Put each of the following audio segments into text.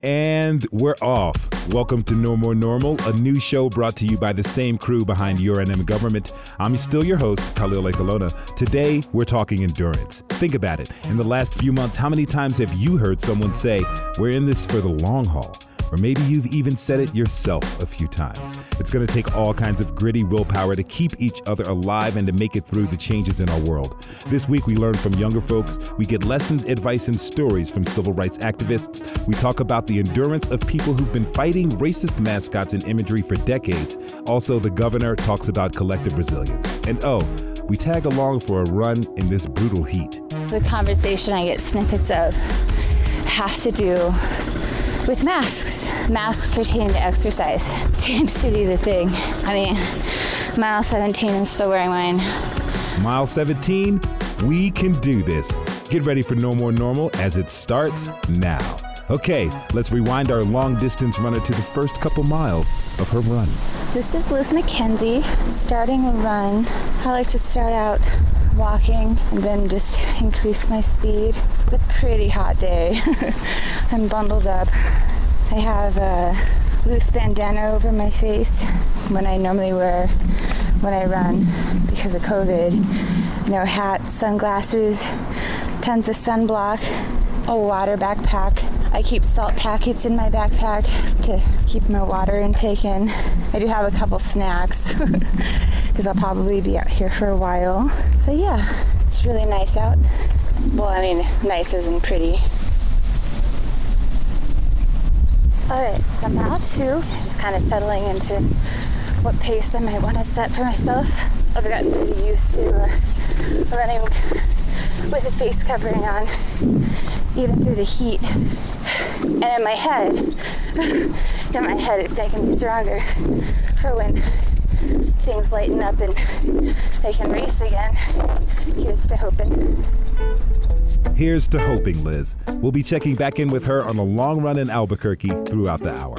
And we're off. Welcome to No More Normal, a new show brought to you by the same crew behind URNM Government. I'm still your host, Khalil Ekalona. Today, we're talking endurance. Think about it. In the last few months, how many times have you heard someone say, we're in this for the long haul? Or maybe you've even said it yourself a few times. It's going to take all kinds of gritty willpower to keep each other alive and to make it through the changes in our world. This week, we learn from younger folks. We get lessons, advice, and stories from civil rights activists. We talk about the endurance of people who've been fighting racist mascots and imagery for decades. Also, the governor talks about collective resilience. And we tag along for a run in this brutal heat. The conversation I get snippets of have to do with masks. Masks pertaining to exercise seems to be the thing. I mean, mile 17 and still wearing mine. Mile 17, we can do this. Get ready for No More Normal as it starts now. Okay, let's rewind our long distance runner to the first couple miles of her run. This is Liz McKenzie starting a run. I like to start out walking and then just increase my speed. It's a pretty hot day. I'm bundled up. I have a loose bandana over my face when I normally wear when I run because of COVID. Hat, sunglasses, tons of sunblock, a water backpack. I keep salt packets in my backpack to keep my water intake in. I do have a couple snacks because I'll probably be out here for a while. So yeah, it's really nice out. Well, I mean, nice isn't pretty. All right, so mile 2, just kind of settling into what pace I might want to set for myself. I've gotten pretty used to running with a face covering on, even through the heat. And in my head, it's making me stronger for when things lighten up and I can race again. Here's to hoping. Here's to hoping, Liz. We'll be checking back in with her on a long run in Albuquerque throughout the hour.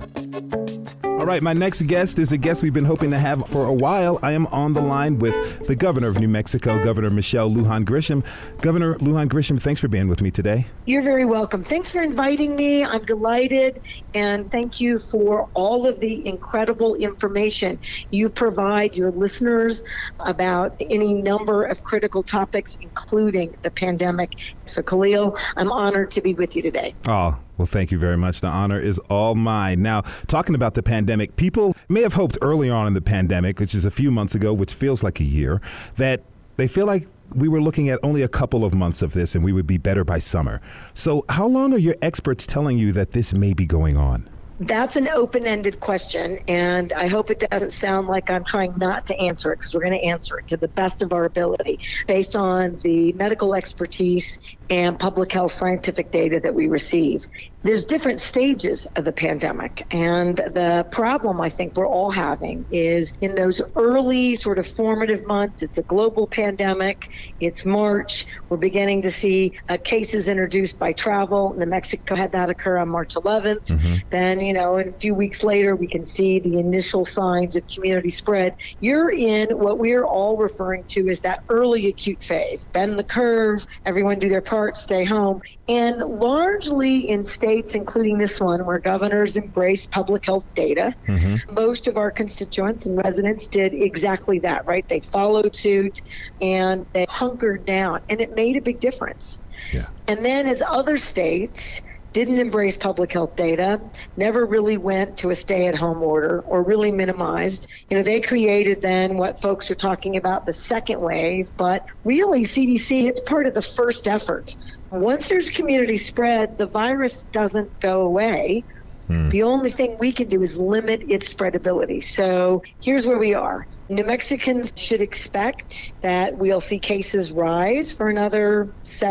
All right, my next guest is a guest we've been hoping to have for a while. I am on the line with the governor of New Mexico, Governor Michelle Lujan Grisham. Governor Lujan Grisham, thanks for being with me today. You're very welcome. Thanks for inviting me. I'm delighted, and thank you for all of the incredible information you provide your listeners about any number of critical topics, including the pandemic. So, Khalil, I'm honored to be with you today. Oh, well, thank you very much. The honor is all mine. Now, talking about the pandemic, people may have hoped early on in the pandemic, which is a few months ago, which feels like a year, that they feel like we were looking at only a couple of months of this and we would be better by summer. So how long are your experts telling you that this may be going on? That's an open-ended question, and I hope it doesn't sound like I'm trying not to answer it, because we're going to answer it to the best of our ability based on the medical expertise and public health scientific data that we receive. There's different stages of the pandemic, and the problem I think we're all having is in those early sort of formative months. It's a global pandemic. It's March. We're beginning to see cases introduced by travel. New Mexico had that occur on March 11th. Then, a few weeks later, we can see the initial signs of community spread. You're in what we're all referring to as that early acute phase. Bend the curve, everyone do their part, stay home. And largely in states, including this one, where governors embrace public health data, most of our constituents and residents did exactly that, right? They followed suit and they hunkered down, and it made a big difference. Yeah. And then as other states didn't embrace public health data, never really went to a stay-at-home order or really minimized. They created then what folks are talking about the second wave, but really CDC, it's part of the first effort. Once there's community spread, the virus doesn't go away. The only thing we can do is limit its spreadability. So here's where we are. New Mexicans should expect that we'll see cases rise for another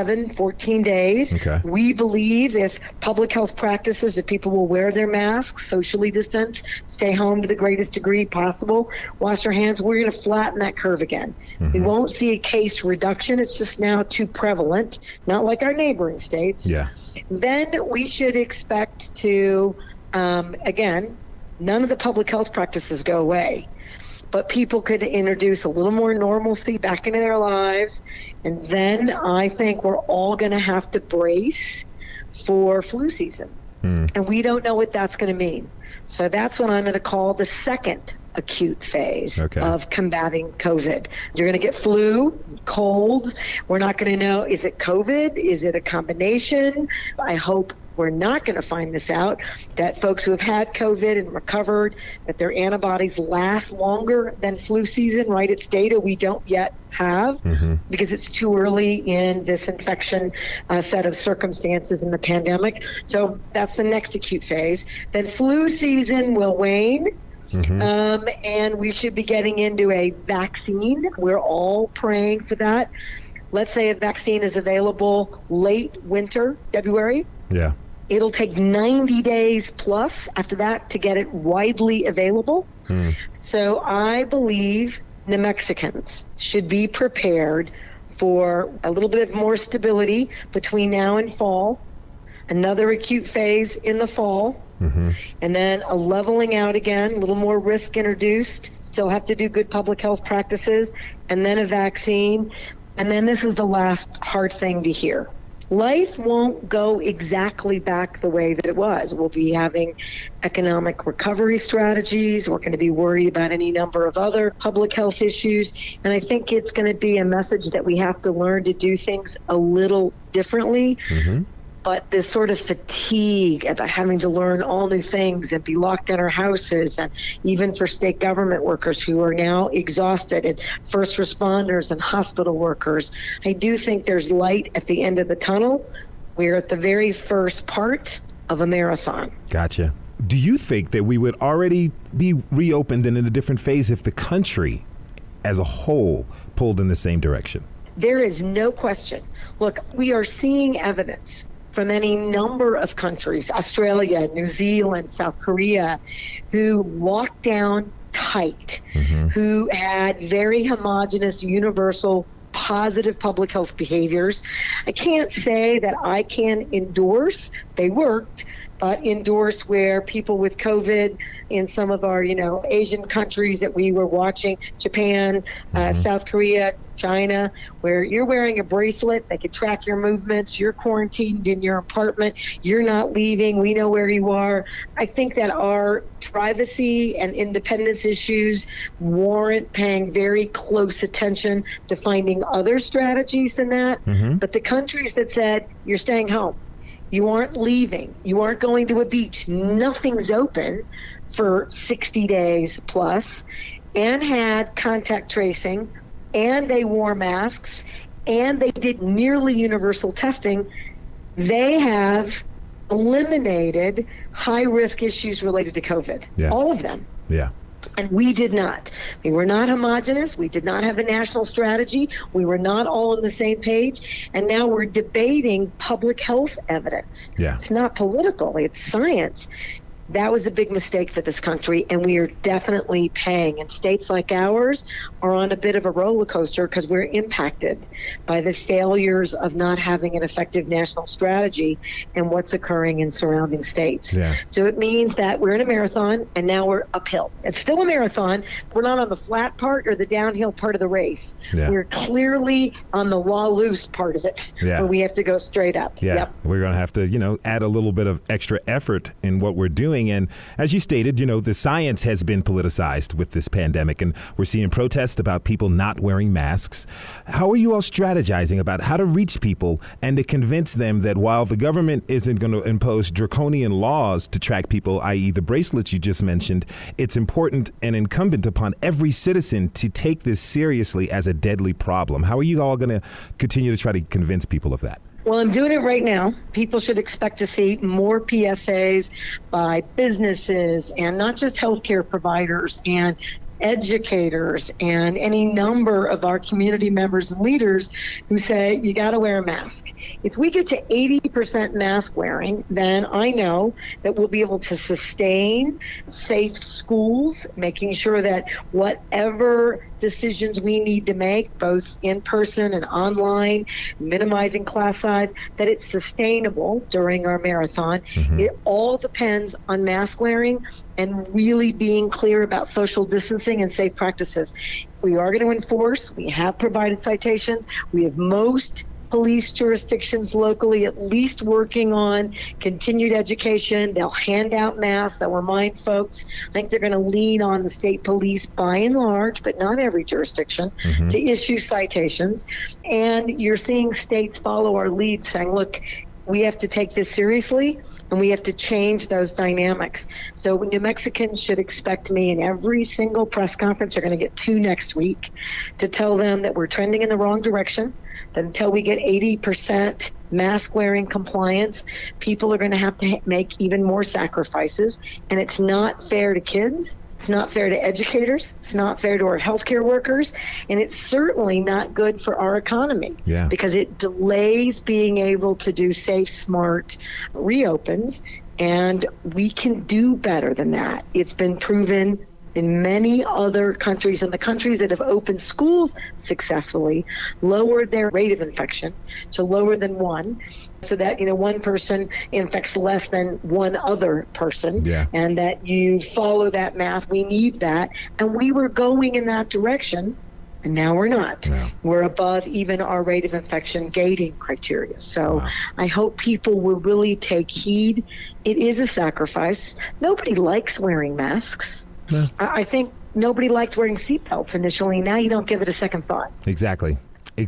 14 days. Okay. We believe if public health practices, if people will wear their masks, socially distance, stay home to the greatest degree possible, wash their hands, we're going to flatten that curve again. We won't see a case reduction. It's just now too prevalent, not like our neighboring states. Yeah. Then we should expect to, again, none of the public health practices go away, but people could introduce a little more normalcy back into their lives. And then I think we're all going to have to brace for flu season. And we don't know what that's going to mean. So that's what I'm going to call the second acute phase of combating COVID. You're going to get flu, colds. We're not going to know, is it COVID? Is it a combination? I hope we're not going to find this out, that folks who have had COVID and recovered, that their antibodies last longer than flu season, right? It's data we don't yet have because it's too early in this infection set of circumstances in the pandemic. So that's the next acute phase. Then flu season will wane. And we should be getting into a vaccine. We're all praying for that. Let's say a vaccine is available late winter, February. Yeah. It'll take 90 days plus after that to get it widely available. So I believe New Mexicans should be prepared for a little bit more stability between now and fall, another acute phase in the fall, and then a leveling out again, a little more risk introduced, still have to do good public health practices, and then a vaccine. And then this is the last hard thing to hear. Life won't go exactly back the way that it was. We'll be having economic recovery strategies. We're going to be worried about any number of other public health issues. And I think it's going to be a message that we have to learn to do things a little differently. But this sort of fatigue about having to learn all new things and be locked in our houses, and even for state government workers who are now exhausted, and first responders and hospital workers, I do think there's light at the end of the tunnel. We're at the very first part of a marathon. Gotcha. Do you think that we would already be reopened and in a different phase if the country as a whole pulled in the same direction? There is no question. Look, we are seeing evidence from any number of countries, Australia, New Zealand, South Korea, who locked down tight, who had very homogenous, universal, positive public health behaviors. I can't say that I can endorse, they worked, endorse where people with COVID in some of our, Asian countries that we were watching, Japan, South Korea, China, where you're wearing a bracelet, they can track your movements, you're quarantined in your apartment, you're not leaving, we know where you are. I think that our privacy and independence issues warrant paying very close attention to finding other strategies than that. But the countries that said, you're staying home, you aren't leaving, you aren't going to a beach, nothing's open for 60 days plus, and had contact tracing, and they wore masks, and they did nearly universal testing, they have eliminated high-risk issues related to COVID. All of them. And we did not. We were not homogenous. We did not have a national strategy. We were not all on the same page. And now we're debating public health evidence. It's not political. It's science. That was a big mistake for this country, and we are definitely paying. And states like ours are on a bit of a roller coaster because we're impacted by the failures of not having an effective national strategy and what's occurring in surrounding states. So it means that we're in a marathon, and now we're uphill. It's still a marathon. We're not on the flat part or the downhill part of the race. We're clearly on the loose part of it, where we have to go straight up. We're going to have to, add a little bit of extra effort in what we're doing. And as you stated, the science has been politicized with this pandemic, and we're seeing protests about people not wearing masks. How are you all strategizing about how to reach people and to convince them that while the government isn't going to impose draconian laws to track people, i.e. the bracelets you just mentioned, it's important and incumbent upon every citizen to take this seriously as a deadly problem? How are you all going to continue to try to convince people of that? Well, I'm doing it right now. People should expect to see more PSAs by businesses, and not just healthcare providers and educators and any number of our community members and leaders who say you got to wear a mask. If we get to 80% mask wearing, then I know that we'll be able to sustain safe schools, making sure that whatever decisions we need to make, both in person and online, minimizing class size, that it's sustainable during our marathon. It all depends on mask wearing and really being clear about social distancing and safe practices. We are going to enforce. We have provided citations. We have most police jurisdictions locally at least working on continued education. They'll hand out masks. They'll remind folks. I think they're going to lean on the state police by and large, but not every jurisdiction, to issue citations. And you're seeing states follow our lead, saying, look, we have to take this seriously, and we have to change those dynamics. So New Mexicans should expect me in every single press conference, they're going to get 2 next week, to tell them that we're trending in the wrong direction, that until we get 80% mask-wearing compliance, people are going to have to make even more sacrifices, and it's not fair to kids. It's not fair to educators. It's not fair to our healthcare workers. And it's certainly not good for our economy because it delays being able to do safe, smart reopens. And we can do better than that. It's been proven in many other countries, and the countries that have opened schools successfully lowered their rate of infection to lower than 1, so that one person infects less than one other person, and that you follow that math. We need that, and we were going in that direction, and now we're not. We're above even our rate of infection gating criteria. So I hope people will really take heed. It is a sacrifice. Nobody likes wearing masks. I think nobody liked wearing seatbelts initially. Now you don't give it a second thought. Exactly.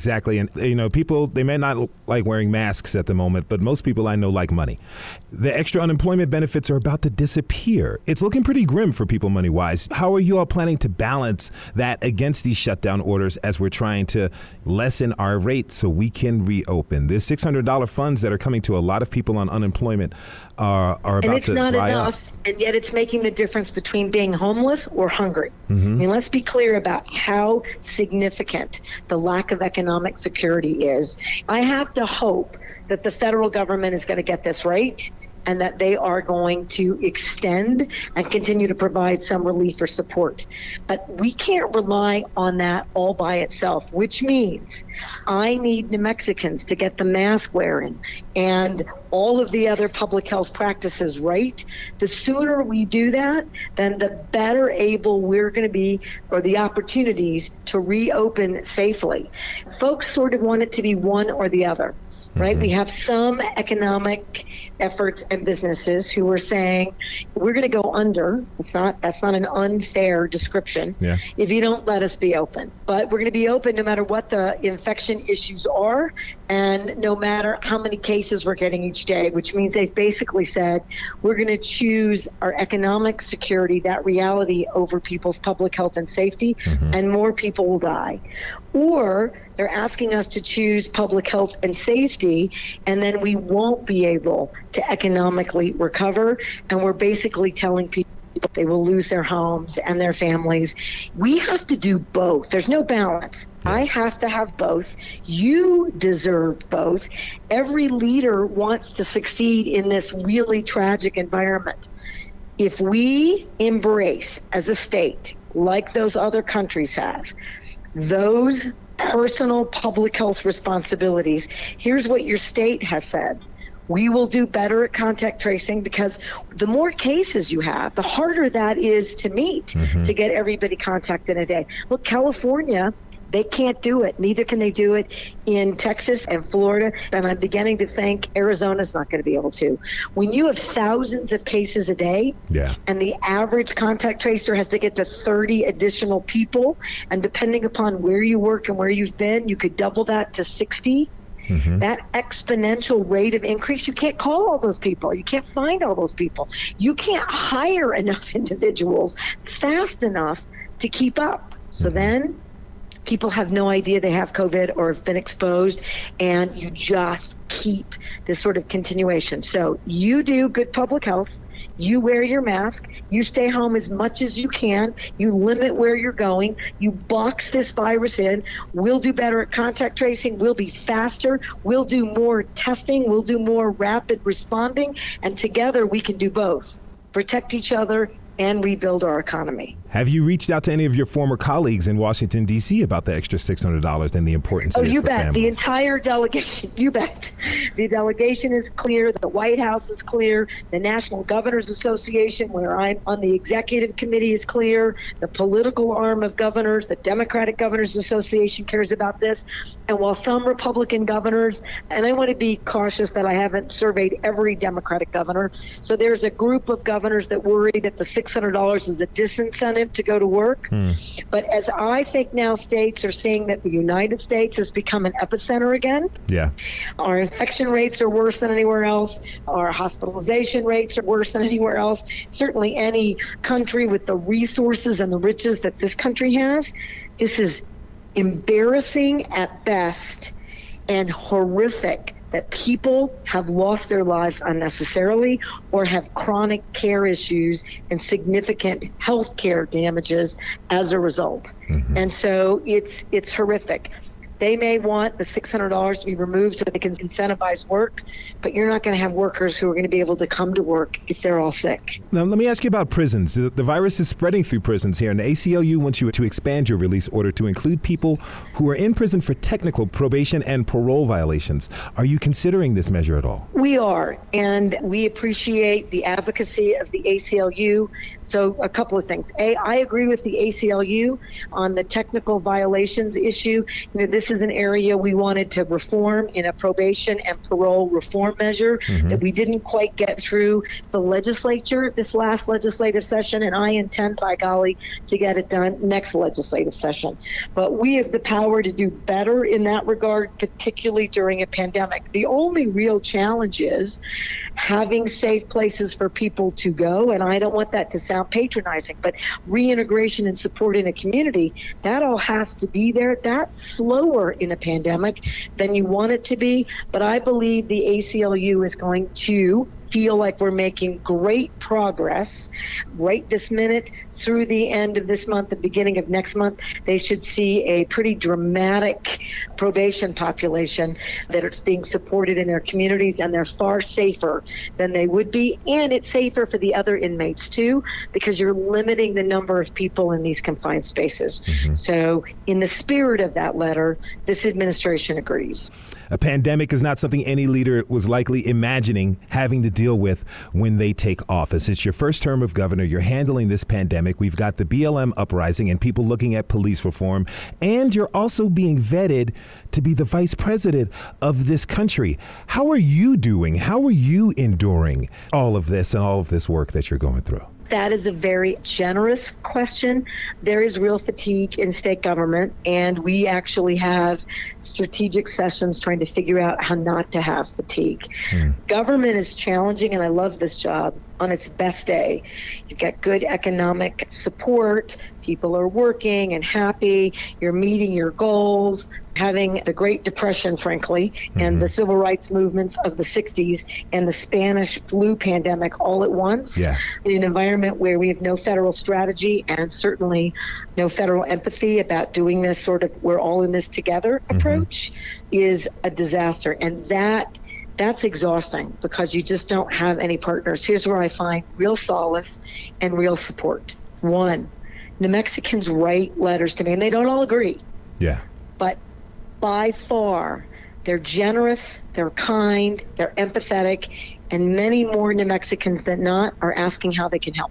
And, people, they may not like wearing masks at the moment, but most people I know like money. The extra unemployment benefits are about to disappear. It's looking pretty grim for people money-wise. How are you all planning to balance that against these shutdown orders as we're trying to lessen our rates so we can reopen? There's $600 funds that are coming to a lot of people on unemployment are about to dry up. And it's not enough, and yet it's making the difference between being homeless or hungry. I mean, let's be clear about how significant the lack of economic security is. I have to hope that the federal government is going to get this right, and that they are going to extend and continue to provide some relief or support. But we can't rely on that all by itself, which means I need New Mexicans to get the mask wearing and all of the other public health practices right. The sooner we do that, then the better able we're going to be, or the opportunities to reopen safely. Folks sort of want it to be one or the other. Right? We have some economic efforts and businesses who are saying we're going to go under. That's not an unfair description. If you don't let us be open, but we're going to be open no matter what the infection issues are, and no matter how many cases we're getting each day. Which means they've basically said we're going to choose our economic security, that reality, over people's public health and safety, and more people will die. Or they're asking us to choose public health and safety, and then we won't be able to economically recover. And we're basically telling people they will lose their homes and their families. We have to do both. There's no balance. I have to have both. You deserve both. Every leader wants to succeed in this really tragic environment. If we embrace, as a state, like those other countries have, those personal public health responsibilities, here's what your state has said. We will do better at contact tracing, because the more cases you have, the harder that is to meet, to get everybody contacted in a day. Look, California, they can't do it. Neither can they do it in Texas and Florida. And I'm beginning to think Arizona's not going to be able to. When you have thousands of cases a day, and the average contact tracer has to get to 30 additional people, and depending upon where you work and where you've been, you could double that to 60. That exponential rate of increase, you can't call all those people. You can't find all those people. You can't hire enough individuals fast enough to keep up. So then people have no idea they have COVID or have been exposed, and you just keep this sort of continuation. So you do good public health. You wear your mask. You stay home as much as you can. You limit where you're going. You box this virus in. We'll do better at contact tracing. We'll be faster. We'll do more testing. We'll do more rapid responding. And together we can do both. Protect each other and rebuild our economy. Have you reached out to any of your former colleagues in Washington, D.C. about the extra $600 and the importance of it you for bet. families? The entire delegation, you bet. The delegation is clear. The White House is clear. The National Governors Association, where I'm on the executive committee, is clear. The political arm of governors, the Democratic Governors Association, cares about this. And while some Republican governors, and I want to be cautious that I haven't surveyed every Democratic governor, so there's a group of governors that worry that the $600 is a disincentive to go to work. But as I think now states are seeing that the United States has become an epicenter again. Yeah. Our infection rates are worse than anywhere else. Our hospitalization rates are worse than anywhere else. Certainly any country with the resources and the riches that this country has. This is embarrassing at best and horrific that people have lost their lives unnecessarily or have chronic care issues and significant health care damages as a result. And so it's horrific. They may want the $600 to be removed so they can incentivize work, but you're not going to have workers who are going to be able to come to work if they're all sick. Now, let me ask you about prisons. The virus is spreading through prisons here, and the ACLU wants you to expand your release order to include people who are in prison for technical probation and parole violations. Are you considering this measure at all? We are, and we appreciate the advocacy of the ACLU. So a couple of things. A, I agree with the ACLU on the technical violations issue. This is an area we wanted to reform in a probation and parole reform measure that we didn't quite get through the legislature this last legislative session, and I intend, by golly, to get it done next legislative session. But we have the power to do better in that regard, particularly during a pandemic. The only real challenge is having safe places for people to go, and I don't want that to sound patronizing, but reintegration and support in a community, that all has to be there. That's slower in a pandemic than you want it to be, but I believe the ACLU is going to feel like we're making great progress right this minute through the end of this month, the beginning of next month. They should see a pretty dramatic probation population that is being supported in their communities, and they're far safer than they would be. And it's safer for the other inmates too, because you're limiting the number of people in these confined spaces. So in the spirit of that letter, this administration agrees. A pandemic is not something any leader was likely imagining having to deal with when they take office. It's your first term of governor. You're handling this pandemic. We've got the BLM uprising and people looking at police reform. And you're also being vetted to be the vice president of this country. How are you doing? How are you enduring all of this and all of this work that you're going through? That is a very generous question. There is real fatigue in state government, and we actually have strategic sessions trying to figure out how not to have fatigue. Government is challenging, and I love this job, on its best day. You've got good economic support, people are working and happy, you're meeting your goals, having the Great Depression, frankly, and the civil rights movements of the 60s and the Spanish flu pandemic all at once, in an environment where we have no federal strategy and certainly no federal empathy about doing this sort of we're all in this together approach, is a disaster. And that's exhausting because you just don't have any partners. Here's where I find real solace and real support. One, New Mexicans write letters to me, and they don't all agree. But by far, they're generous, they're kind, they're empathetic, and many more New Mexicans than not are asking how they can help.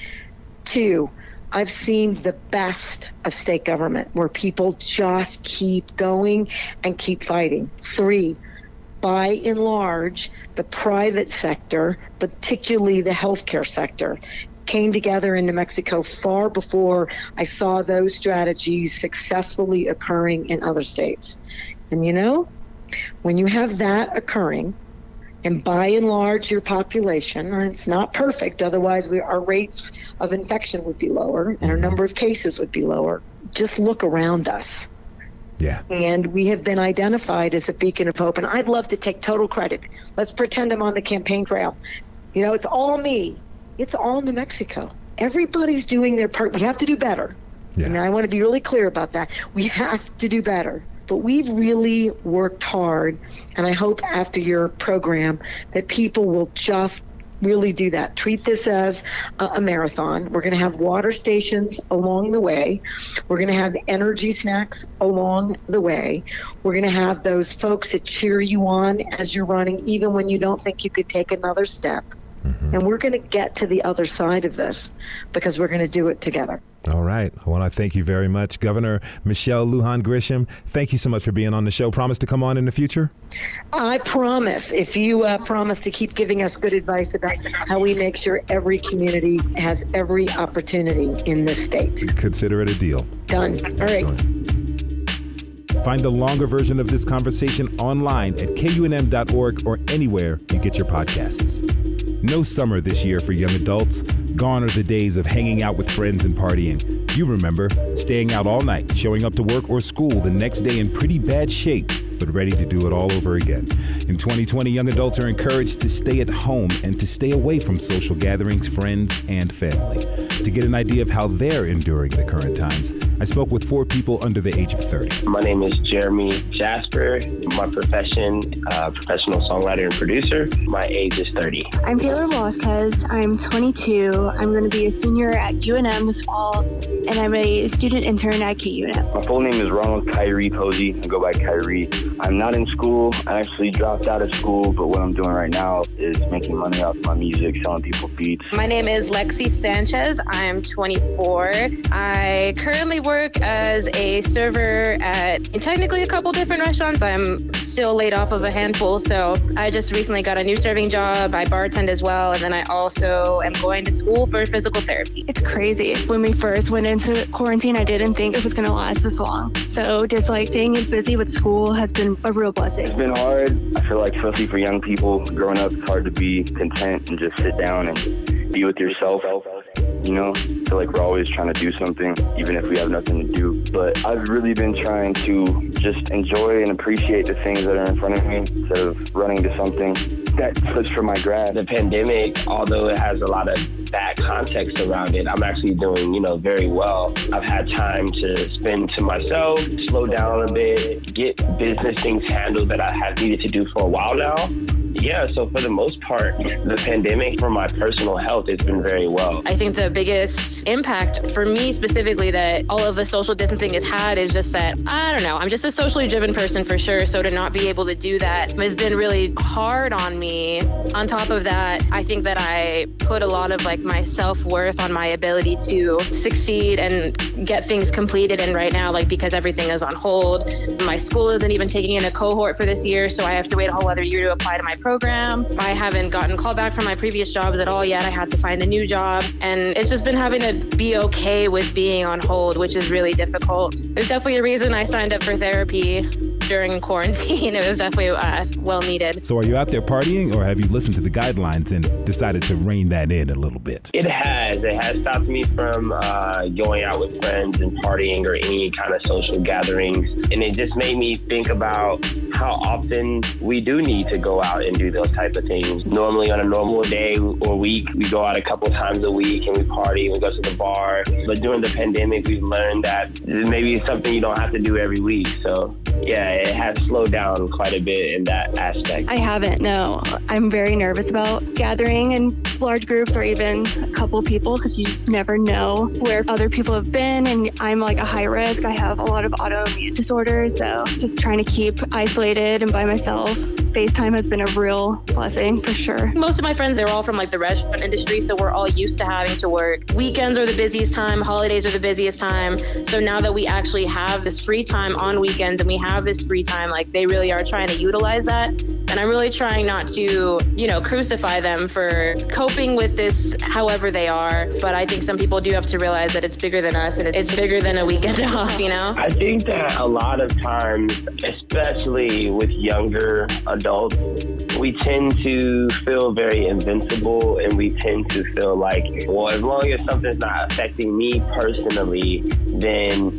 Two, I've seen the best of state government where people just keep going and keep fighting. Three, by and large, the private sector, particularly the healthcare sector, came together in New Mexico far before I saw those strategies successfully occurring in other states. And you know, when you have that occurring, and by and large your population, it's not perfect, otherwise our rates of infection would be lower and our number of cases would be lower. Just look around us. And we have been identified as a beacon of hope, and I'd love to take total credit. Let's pretend I'm on the campaign trail. You know, it's all me. It's all New Mexico. Everybody's doing their part. We have to do better. And I want to be really clear about that. We have to do better. But we've really worked hard, and I hope after your program that people will just really do that. Treat this as a marathon. We're going to have water stations along the way. We're going to have energy snacks along the way. We're going to have those folks that cheer you on as you're running, even when you don't think you could take another step. Mm-hmm. And we're going to get to the other side of this because we're going to do it together. All right. I want to thank you very much. Governor Michelle Lujan Grisham, thank you so much for being on the show. Promise to come on in the future? I promise. If you promise to keep giving us good advice about how we make sure every community has every opportunity in this state. Consider it a deal. Done. All right. Find the longer version of this conversation online at KUNM.org or anywhere you get your podcasts. No summer this year for young adults. Gone are the days of hanging out with friends and partying. You remember staying out all night, showing up to work or school the next day in pretty bad shape, but ready to do it all over again. In 2020, young adults are encouraged to stay at home and to stay away from social gatherings, friends, and family. To get an idea of how they're enduring the current times, I spoke with 4 people under the age of 30. My name is Jeremy Jasper. My profession, professional songwriter and producer. My age is 30. I'm Taylor Vasquez. I'm 22. I'm going to be a senior at UNM this fall, and I'm a student intern at KUNM. My full name is Ronald Kyrie Posey. I go by Kyrie. I'm not in school. I actually dropped out of school, but what I'm doing right now is making money off my music, selling people beats. My name is Lexi Sanchez. I'm 24. I currently work as a server at technically a couple different restaurants. I'm still laid off of a handful, so I just recently got a new serving job. I bartend as well, and then I also am going to school for physical therapy. It's crazy. When we first went into quarantine, I didn't think it was going to last this long. So just like staying busy with school has been a real blessing. It's been hard. I feel like especially for young people growing up, it's hard to be content and just sit down and be with yourself. You know, I feel like we're always trying to do something, even if we have nothing to do. But I've really been trying to just enjoy and appreciate the things that are in front of me instead of running to something that slips from my grasp. The pandemic, although it has a lot of bad context around it, I'm actually doing, very well. I've had time to spend to myself, slow down a bit, get business things handled that I have needed to do for a while now. Yeah, so for the most part, the pandemic for my personal health, it's been very well. I think the biggest impact for me specifically that all of the social distancing has had is just that, I don't know, I'm just a socially driven person for sure. So to not be able to do that has been really hard on me. On top of that, I think that I put a lot of my self-worth on my ability to succeed and get things completed. And right now, because everything is on hold, my school isn't even taking in a cohort for this year. So I have to wait a whole other year to apply to my program. I haven't gotten called back from my previous jobs at all yet. I had to find a new job, and it's just been having to be okay with being on hold, which is really difficult. There's definitely a reason I signed up for therapy during quarantine. It was definitely well needed. So are you out there partying, or have you listened to the guidelines and decided to rein that in a little bit? It has stopped me from going out with friends and partying or any kind of social gatherings. And it just made me think about how often we do need to go out and do those type of things. Normally on a normal day or week, we go out a couple times a week and we party and we go to the bar. But during the pandemic, we've learned that maybe it's something you don't have to do every week. So yeah, it has slowed down quite a bit in that aspect. I haven't, no. I'm very nervous about gathering in large groups or even a couple people because you just never know where other people have been, and I'm a high risk. I have a lot of autoimmune disorders, so just trying to keep isolated and by myself. FaceTime has been a real blessing for sure. Most of my friends, they're all from the restaurant industry, so we're all used to having to work. Weekends are the busiest time, holidays are the busiest time. So now that we actually have this free time on weekends and we have this free time, they really are trying to utilize that. And I'm really trying not to, crucify them for coping with this however they are. But I think some people do have to realize that it's bigger than us and it's bigger than a weekend off, I think that a lot of times, especially with younger adults, we tend to feel very invincible, and we tend to feel as long as something's not affecting me personally, then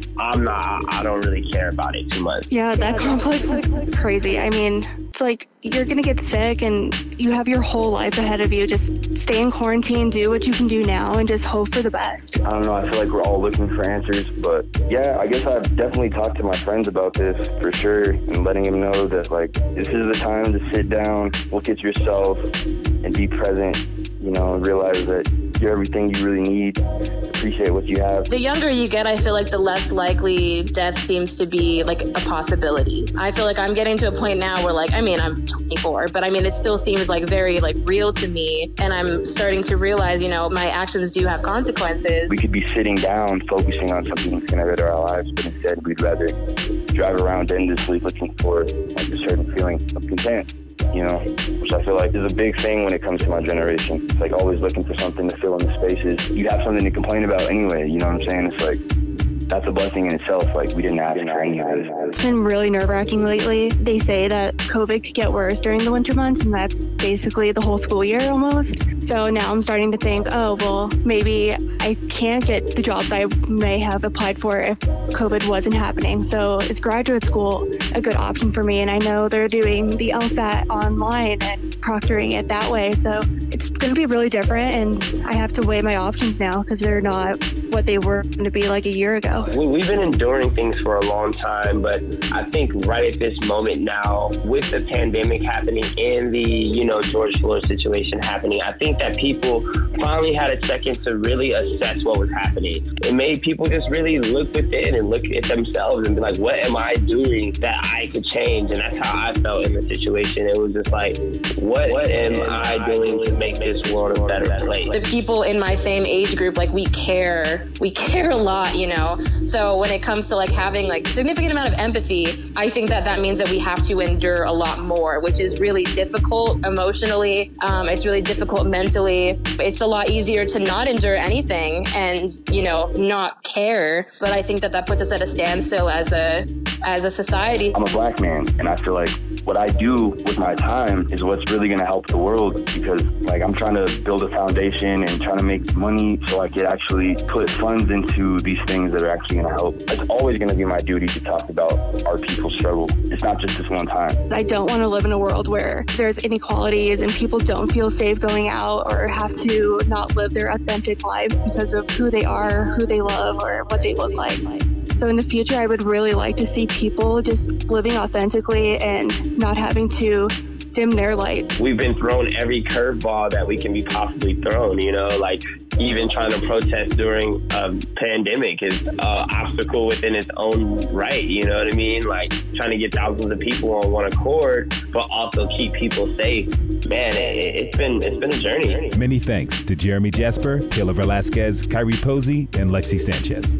I don't really care about it too much. Yeah, that complex is crazy. I mean, it's you're going to get sick and you have your whole life ahead of you. Just stay in quarantine, do what you can do now, and just hope for the best. I don't know. I feel like we're all looking for answers, but yeah, I guess I've definitely talked to my friends about this for sure and letting them know that this is the time to sit down, look at yourself, and be present. you know, realize that you're everything you really need. Appreciate what you have. The younger you get, I feel like the less likely death seems to be like a possibility. I feel like I'm getting to a point now where, like, I mean, I'm 24, but I mean, it still seems like very like real to me. And I'm starting to realize, you know, my actions do have consequences. We could be sitting down, focusing on something that's going to better our lives, but instead we'd rather drive around endlessly looking for like a certain feeling of content. You know, which I feel like is a big thing when it comes to my generation. It's like always looking for something to fill in the spaces. You have something to complain about anyway, you know what I'm saying? It's like, that's a blessing in itself. Like, we didn't ask for any of this. It's been really nerve-wracking lately. They say that COVID could get worse during the winter months, and that's basically the whole school year almost. So now I'm starting to think, oh, well, maybe I can't get the jobs I may have applied for if COVID wasn't happening. So is graduate school a good option for me? And I know they're doing the LSAT online and proctoring it that way. So it's going to be really different, and I have to weigh my options now because they're not what they were going to be like a year ago. We've been enduring things for a long time, but I think right at this moment now, with the pandemic happening and the, you know, George Floyd situation happening, I think that people finally had a second to really assess what was happening. It made people just really look within and look at themselves and be like, what am I doing that I could change? And that's how I felt in the situation. It was just like, what am I doing to make this world a better place? The people in my same age group, like, we care a lot, you know? So when it comes to like having like significant amount of empathy, I think that means that we have to endure a lot more, which is really difficult emotionally. It's really difficult mentally. It's a lot easier to not endure anything and, you know, not care. But I think that puts us at a standstill as a society. I'm a black man, and I feel like what I do with my time is what's really going to help the world, because like I'm trying to build a foundation and trying to make money so I could actually put funds into these things that are actually going to help. It's always going to be my duty to talk about our people's struggle. It's not just this one time. I don't want to live in a world where there's inequalities and people don't feel safe going out or have to not live their authentic lives because of who they are, who they love, or what they look like. So in the future, I would really like to see people just living authentically and not having to dim their light. We've been thrown every curveball that we can be possibly thrown, you know, like even trying to protest during a pandemic is an obstacle within its own right, you know what I mean? Like trying to get thousands of people on one accord, but also keep people safe. Man, it's been a journey. Many thanks to Jeremy Jasper, Taylor Velasquez, Kyrie Posey, and Lexi Sanchez.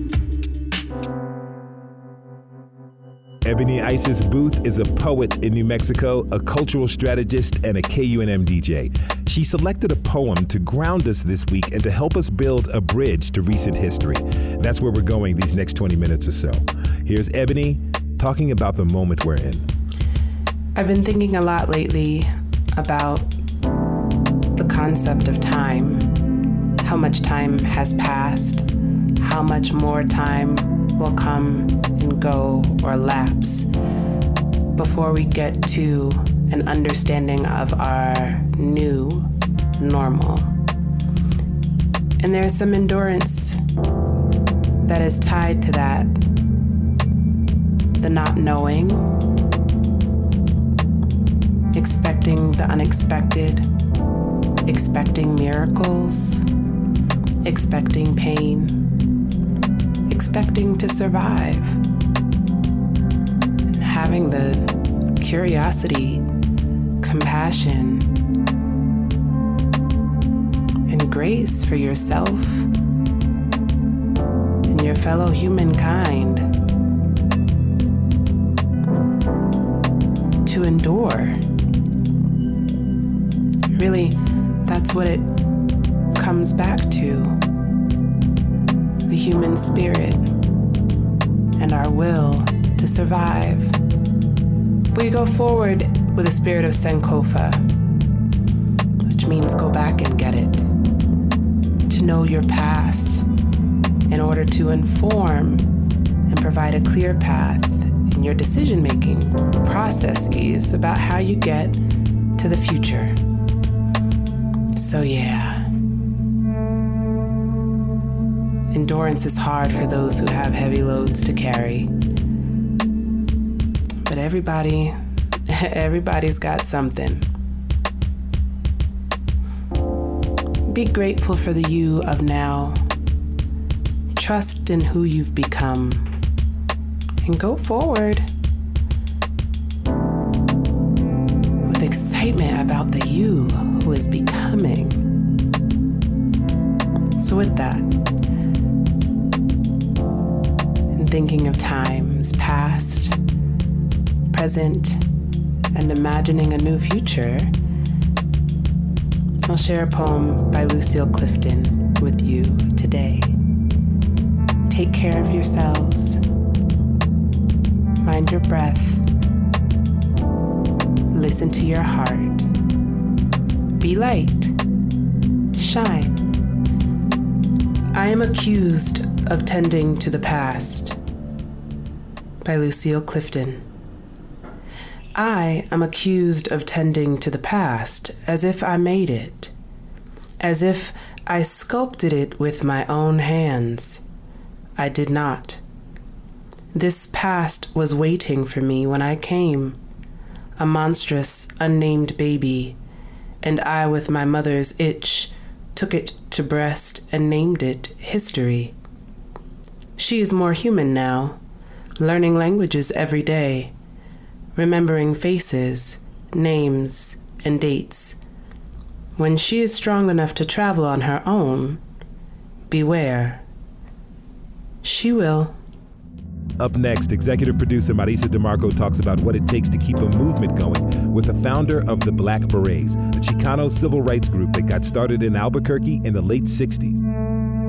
Ebony Isis Booth is a poet in New Mexico, a cultural strategist, and a KUNM DJ. She selected a poem to ground us this week and to help us build a bridge to recent history. That's where we're going these next 20 minutes or so. Here's Ebony talking about the moment we're in. I've been thinking a lot lately about the concept of time, how much time has passed, how much more time will come and go or lapse before we get to an understanding of our new normal. And there's some endurance that is tied to that. The not knowing, expecting the unexpected, expecting miracles, expecting pain, expecting to survive, and having the curiosity, compassion, and grace for yourself and your fellow humankind to endure. Really, that's what it comes back to. The human spirit and our will to survive. We go forward with a spirit of Sankofa, which means go back and get it. To know your past in order to inform and provide a clear path in your decision-making processes about how you get to the future. So yeah. Endurance is hard for those who have heavy loads to carry. But everybody's got something. Be grateful for the you of now. Trust in who you've become. And go forward with excitement about the you who is becoming. So with that, and thinking of times past, present, and imagining a new future, I'll share a poem by Lucille Clifton with you today. Take care of yourselves. Mind your breath. Listen to your heart. Be light. Shine. I am accused of tending to the past. By Lucille Clifton. I am accused of tending to the past as if I made it, as if I sculpted it with my own hands. I did not. This past was waiting for me when I came, a monstrous, unnamed baby, and I, with my mother's itch, took it to breast and named it history. She is more human now, learning languages every day, remembering faces, names, and dates. When she is strong enough to travel on her own, beware. She will. Up next, executive producer Marisa DeMarco talks about what it takes to keep a movement going with the founder of the Black Berets, a Chicano civil rights group that got started in Albuquerque in the late 60s.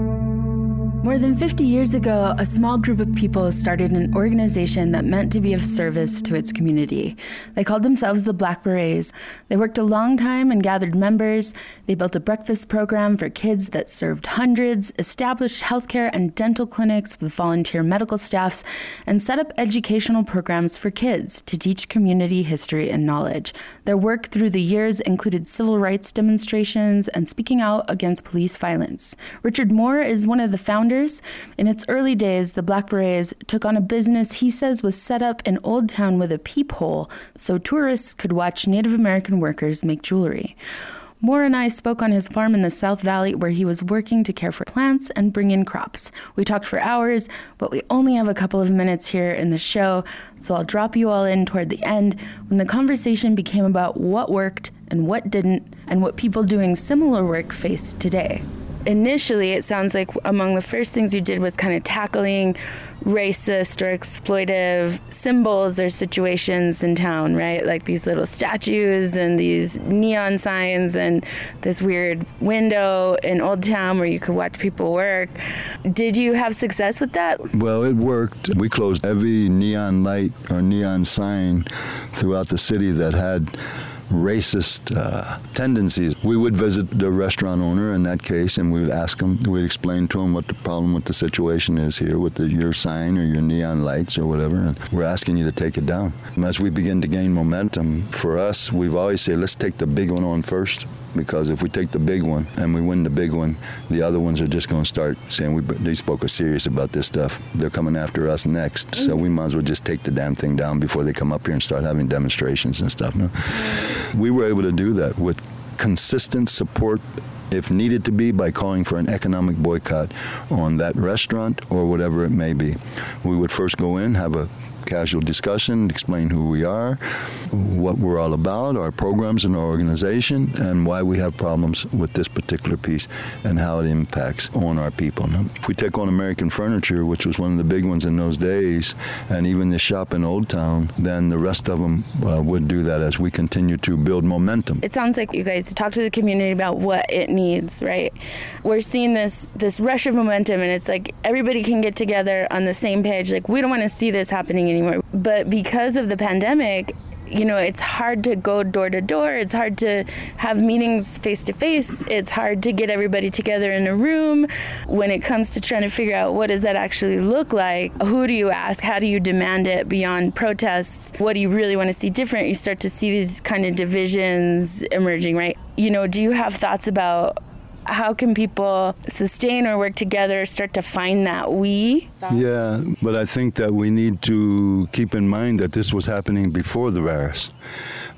More than 50 years ago, a small group of people started an organization that meant to be of service to its community. They called themselves the Black Berets. They worked a long time and gathered members. They built a breakfast program for kids that served hundreds, established healthcare and dental clinics with volunteer medical staffs, and set up educational programs for kids to teach community history and knowledge. Their work through the years included civil rights demonstrations and speaking out against police violence. Richard Moore is one of the founders. In its early days, the Black Berets took on a business he says was set up in Old Town with a peephole so tourists could watch Native American workers make jewelry. Moore and I spoke on his farm in the South Valley where he was working to care for plants and bring in crops. We talked for hours, but we only have a couple of minutes here in the show, so I'll drop you all in toward the end when the conversation became about what worked and what didn't, and what people doing similar work face today. Initially, it sounds like among the first things you did was kind of tackling racist or exploitive symbols or situations in town, right? Like these little statues and these neon signs and this weird window in Old Town where you could watch people work. Did you have success with that? Well, it worked. We closed every neon light or neon sign throughout the city that had racist tendencies. We would visit the restaurant owner in that case, and we would ask him, we'd explain to him what the problem with the situation is here with your sign or your neon lights or whatever, and we're asking you to take it down. And as we begin to gain momentum, for us, we've always said, let's take the big one on first, because if we take the big one and we win the big one, the other ones are just going to start saying, these folk are serious about this stuff. They're coming after us next, so we might as well just take the damn thing down before they come up here and start having demonstrations and stuff. No? We were able to do that with consistent support, if needed to be, by calling for an economic boycott on that restaurant or whatever it may be. We would first go in, have a casual discussion, explain who we are, what we're all about, our programs and our organization, and why we have problems with this particular piece and how it impacts on our people. Now, if we take on American Furniture, which was one of the big ones in those days, and even the shop in Old Town, then the rest of them would do that as we continue to build momentum. It sounds like you guys talk to the community about what it needs, right? We're seeing this rush of momentum, and it's like everybody can get together on the same page. Like, we don't want to see this happening anymore. But because of the pandemic, it's hard to go door to door. It's hard to have meetings face to face. It's hard to get everybody together in a room. When it comes to trying to figure out what does that actually look like, who do you ask? How do you demand it beyond protests? What do you really want to see different? You start to see these kind of divisions emerging, right? Do you have thoughts about how can people sustain or work together, start to find that we? Yeah, but I think that we need to keep in mind that this was happening before the virus.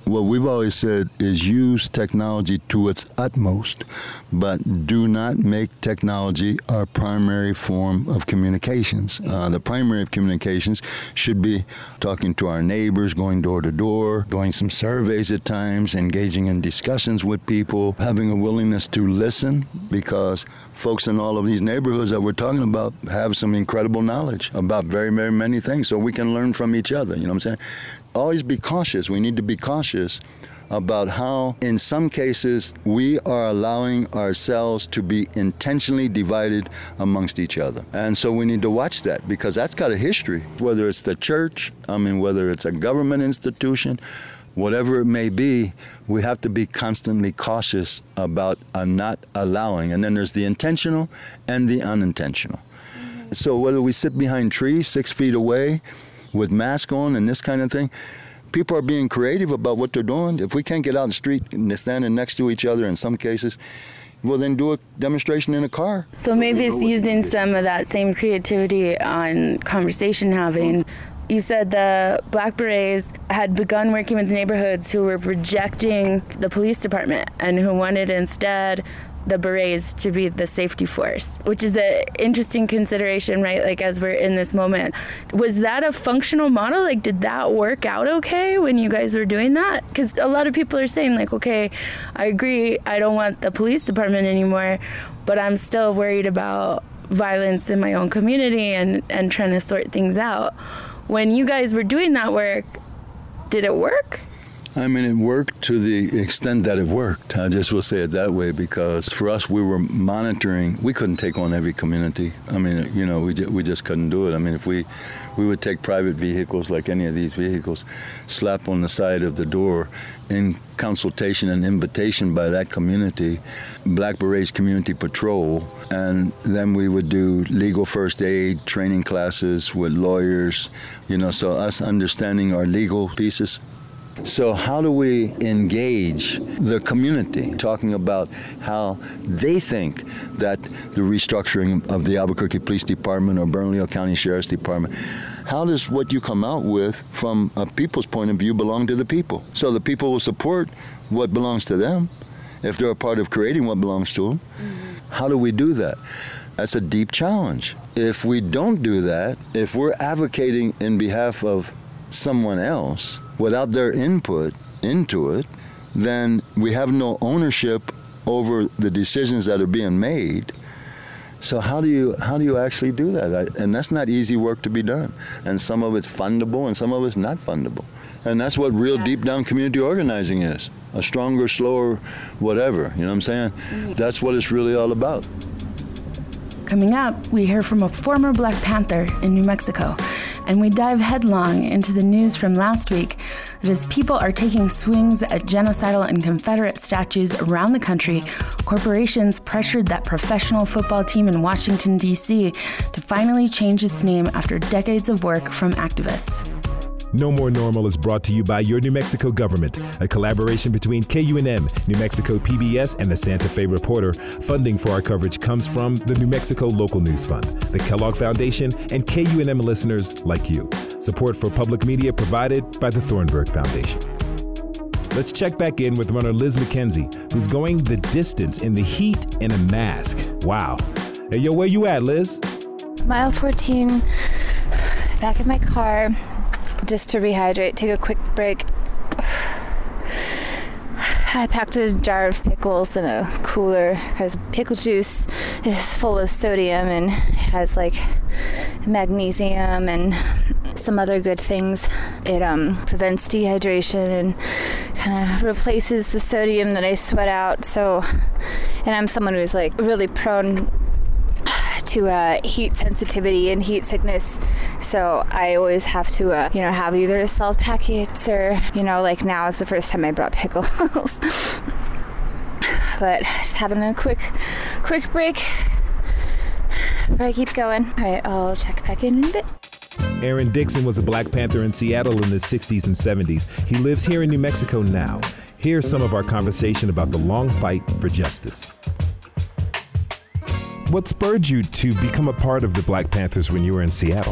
what we've always said is use technology to its utmost, but do not make technology our primary form of communications. The primary of communications should be talking to our neighbors, going door to door, doing some surveys at times, engaging in discussions with people, having a willingness to listen, because folks in all of these neighborhoods that we're talking about have some incredible knowledge about very, very many things, so we can learn from each other. You know what I'm saying? Always be cautious. We need to be cautious about how, in some cases, we are allowing ourselves to be intentionally divided amongst each other. And so we need to watch that, because that's got a history, whether it's the church, whether it's a government institution, whatever it may be, we have to be constantly cautious about not allowing. And then there's the intentional and the unintentional. Mm-hmm. So whether we sit behind trees 6 feet away with masks on and this kind of thing, people are being creative about what they're doing. If we can't get out in the street and they're standing next to each other in some cases, well, then do a demonstration in a car. So maybe it's using some of that same creativity on conversation having. You said the Black Berets had begun working with neighborhoods who were rejecting the police department and who wanted instead the Berets to be the safety force, which is an interesting consideration, right? Like, as we're in this moment. Was that a functional model? Like, did that work out okay when you guys were doing that? Because a lot of people are saying, like, okay, I agree, I don't want the police department anymore, but I'm still worried about violence in my own community and trying to sort things out. When you guys were doing that work, did it work? It worked to the extent that it worked. I just will say it that way, because for us, we were monitoring. We couldn't take on every community. We just couldn't do it. If we would take private vehicles like any of these vehicles, slap on the side of the door in consultation and invitation by that community, Black Berets Community Patrol, and then we would do legal first aid training classes with lawyers, so us understanding our legal pieces. So how do we engage the community, talking about how they think that the restructuring of the Albuquerque Police Department or Bernalillo County Sheriff's Department, how does what you come out with from a people's point of view belong to the people? So the people will support what belongs to them if they're a part of creating what belongs to them. Mm-hmm. How do we do that? That's a deep challenge. If we don't do that, if we're advocating in behalf of someone else without their input into it, then we have no ownership over the decisions that are being made. So how do you actually do that? And that's not easy work to be done. And some of it's fundable and some of it's not fundable. And that's what real deep down community organizing is. A stronger, slower, whatever. You know what I'm saying? Mm-hmm. That's what it's really all about. Coming up, we hear from a former Black Panther in New Mexico, and we dive headlong into the news from last week that as people are taking swings at genocidal and Confederate statues around the country, corporations pressured that professional football team in Washington, D.C. to finally change its name after decades of work from activists. No More Normal is brought to you by your New Mexico government, a collaboration between KUNM, New Mexico PBS, and the Santa Fe Reporter. Funding for our coverage comes from the New Mexico Local News Fund, the Kellogg Foundation, and KUNM listeners like you. Support for public media provided by the Thornburg Foundation. Let's check back in with runner Liz McKenzie, who's going the distance in the heat in a mask. Wow. Hey, yo, where you at, Liz? Mile 14, back in my car. Just to rehydrate, take a quick break. I packed a jar of pickles in a cooler because pickle juice is full of sodium and has like magnesium and some other good things. It prevents dehydration and kind of replaces the sodium that I sweat out. So, and I'm someone who's like really prone to heat sensitivity and heat sickness, so I always have to have either salt packets or like now it's the first time I brought pickles. But just having a quick break before I keep going. All right, I'll check back in a bit. Aaron Dixon was a Black Panther in Seattle in the 60s and 70s. He lives here in New Mexico now. Here's some of our conversation about the long fight for justice. What spurred you to become a part of the Black Panthers when you were in Seattle?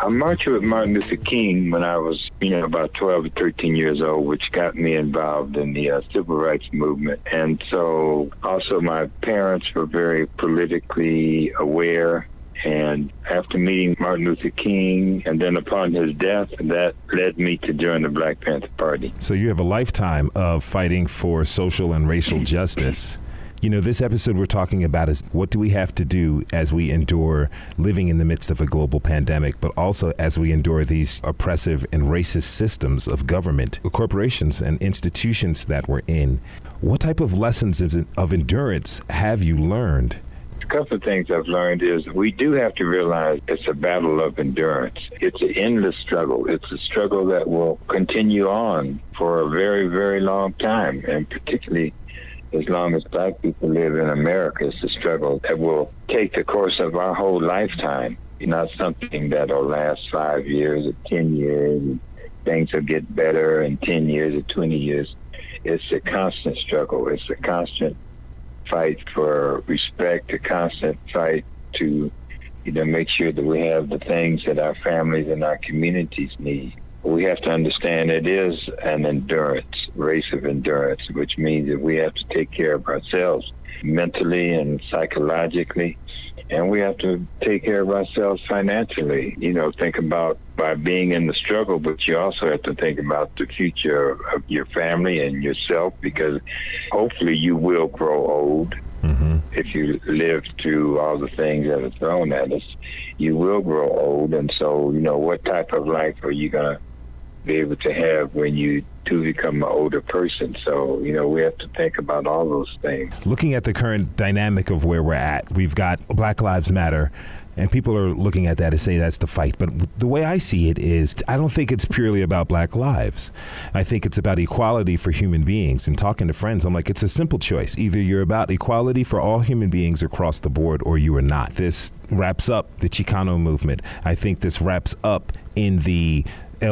I marched with Martin Luther King when I was, about 12 or 13 years old, which got me involved in the civil rights movement. And so also my parents were very politically aware. And after meeting Martin Luther King and then upon his death, that led me to join the Black Panther Party. So you have a lifetime of fighting for social and racial justice. This episode we're talking about is what do we have to do as we endure living in the midst of a global pandemic, but also as we endure these oppressive and racist systems of government, corporations, and institutions that we're in. What type of lessons of endurance have you learned? A couple of things I've learned is we do have to realize it's a battle of endurance. It's an endless struggle. It's a struggle that will continue on for a very, very long time, and particularly as long as Black people live in America. It's a struggle that will take the course of our whole lifetime, not something that will last 5 years or 10 years, and things will get better in 10 years or 20 years. It's a constant struggle. It's a constant fight for respect, a constant fight to, make sure that we have the things that our families and our communities need. We have to understand it is an endurance, race of endurance, which means that we have to take care of ourselves mentally and psychologically, and we have to take care of ourselves financially. Think about by being in the struggle, but you also have to think about the future of your family and yourself, because hopefully you will grow old. Mm-hmm. If you live through all the things that are thrown at us, you will grow old. And so, what type of life are you going to be able to have when you do become an older person? So, we have to think about all those things. Looking at the current dynamic of where we're at, we've got Black Lives Matter, and people are looking at that and say that's the fight. But the way I see it is, I don't think it's purely about Black lives. I think it's about equality for human beings. And talking to friends, I'm like, it's a simple choice. Either you're about equality for all human beings across the board, or you are not. This wraps up the Chicano movement. I think this wraps up in the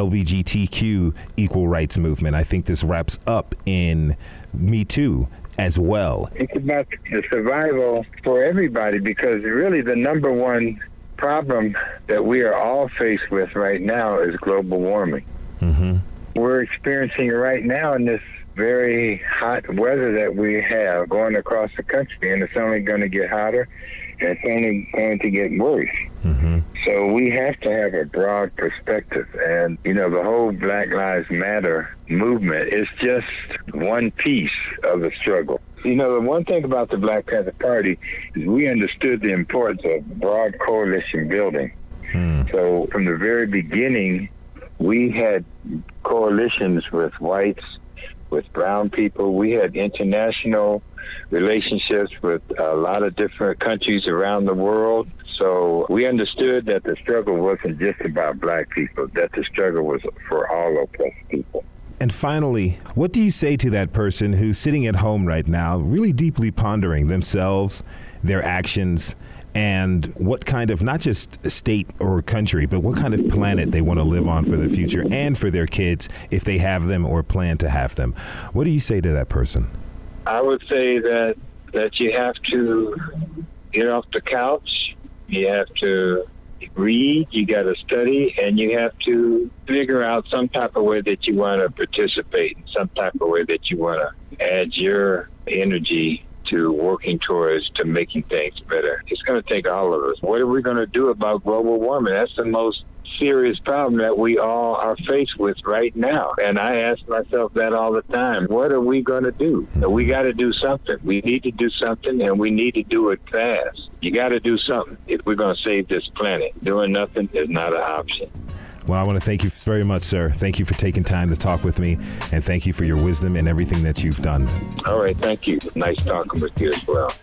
LGBTQ equal rights movement. I think this wraps up in Me Too as well. It's about the survival for everybody, because really the number one problem that we are all faced with right now is global warming. Mm-hmm. We're experiencing it right now in this very hot weather that we have going across the country, and it's only going to get hotter, and it's only going to get worse. Mm-hmm. So we have to have a broad perspective. And, the whole Black Lives Matter movement is just one piece of the struggle. The one thing about the Black Panther Party is we understood the importance of broad coalition building. So from the very beginning, we had coalitions with whites, with brown people. We had international relationships with a lot of different countries around the world. So we understood that the struggle wasn't just about Black people, that the struggle was for all oppressed people. And finally, what do you say to that person who's sitting at home right now, really deeply pondering themselves, their actions, and what kind of, not just state or country, but what kind of planet they want to live on for the future and for their kids if they have them or plan to have them? What do you say to that person? I would say that you have to get off the couch, you have to read, you got to study, and you have to figure out some type of way that you want to participate, some type of way that you want to add your energy to working towards to making things better. It's going to take all of us. What are we going to do about global warming? That's the most serious problem that we all are faced with right now. And I ask myself that all the time. What are we going to do? We got to do something. We need to do something, and we need to do it fast. You got to do something if we're going to save this planet. Doing nothing is not an option. Well, I want to thank you very much, sir. Thank you for taking time to talk with me, and thank you for your wisdom and everything that you've done. All right, thank you. Nice talking with you as well.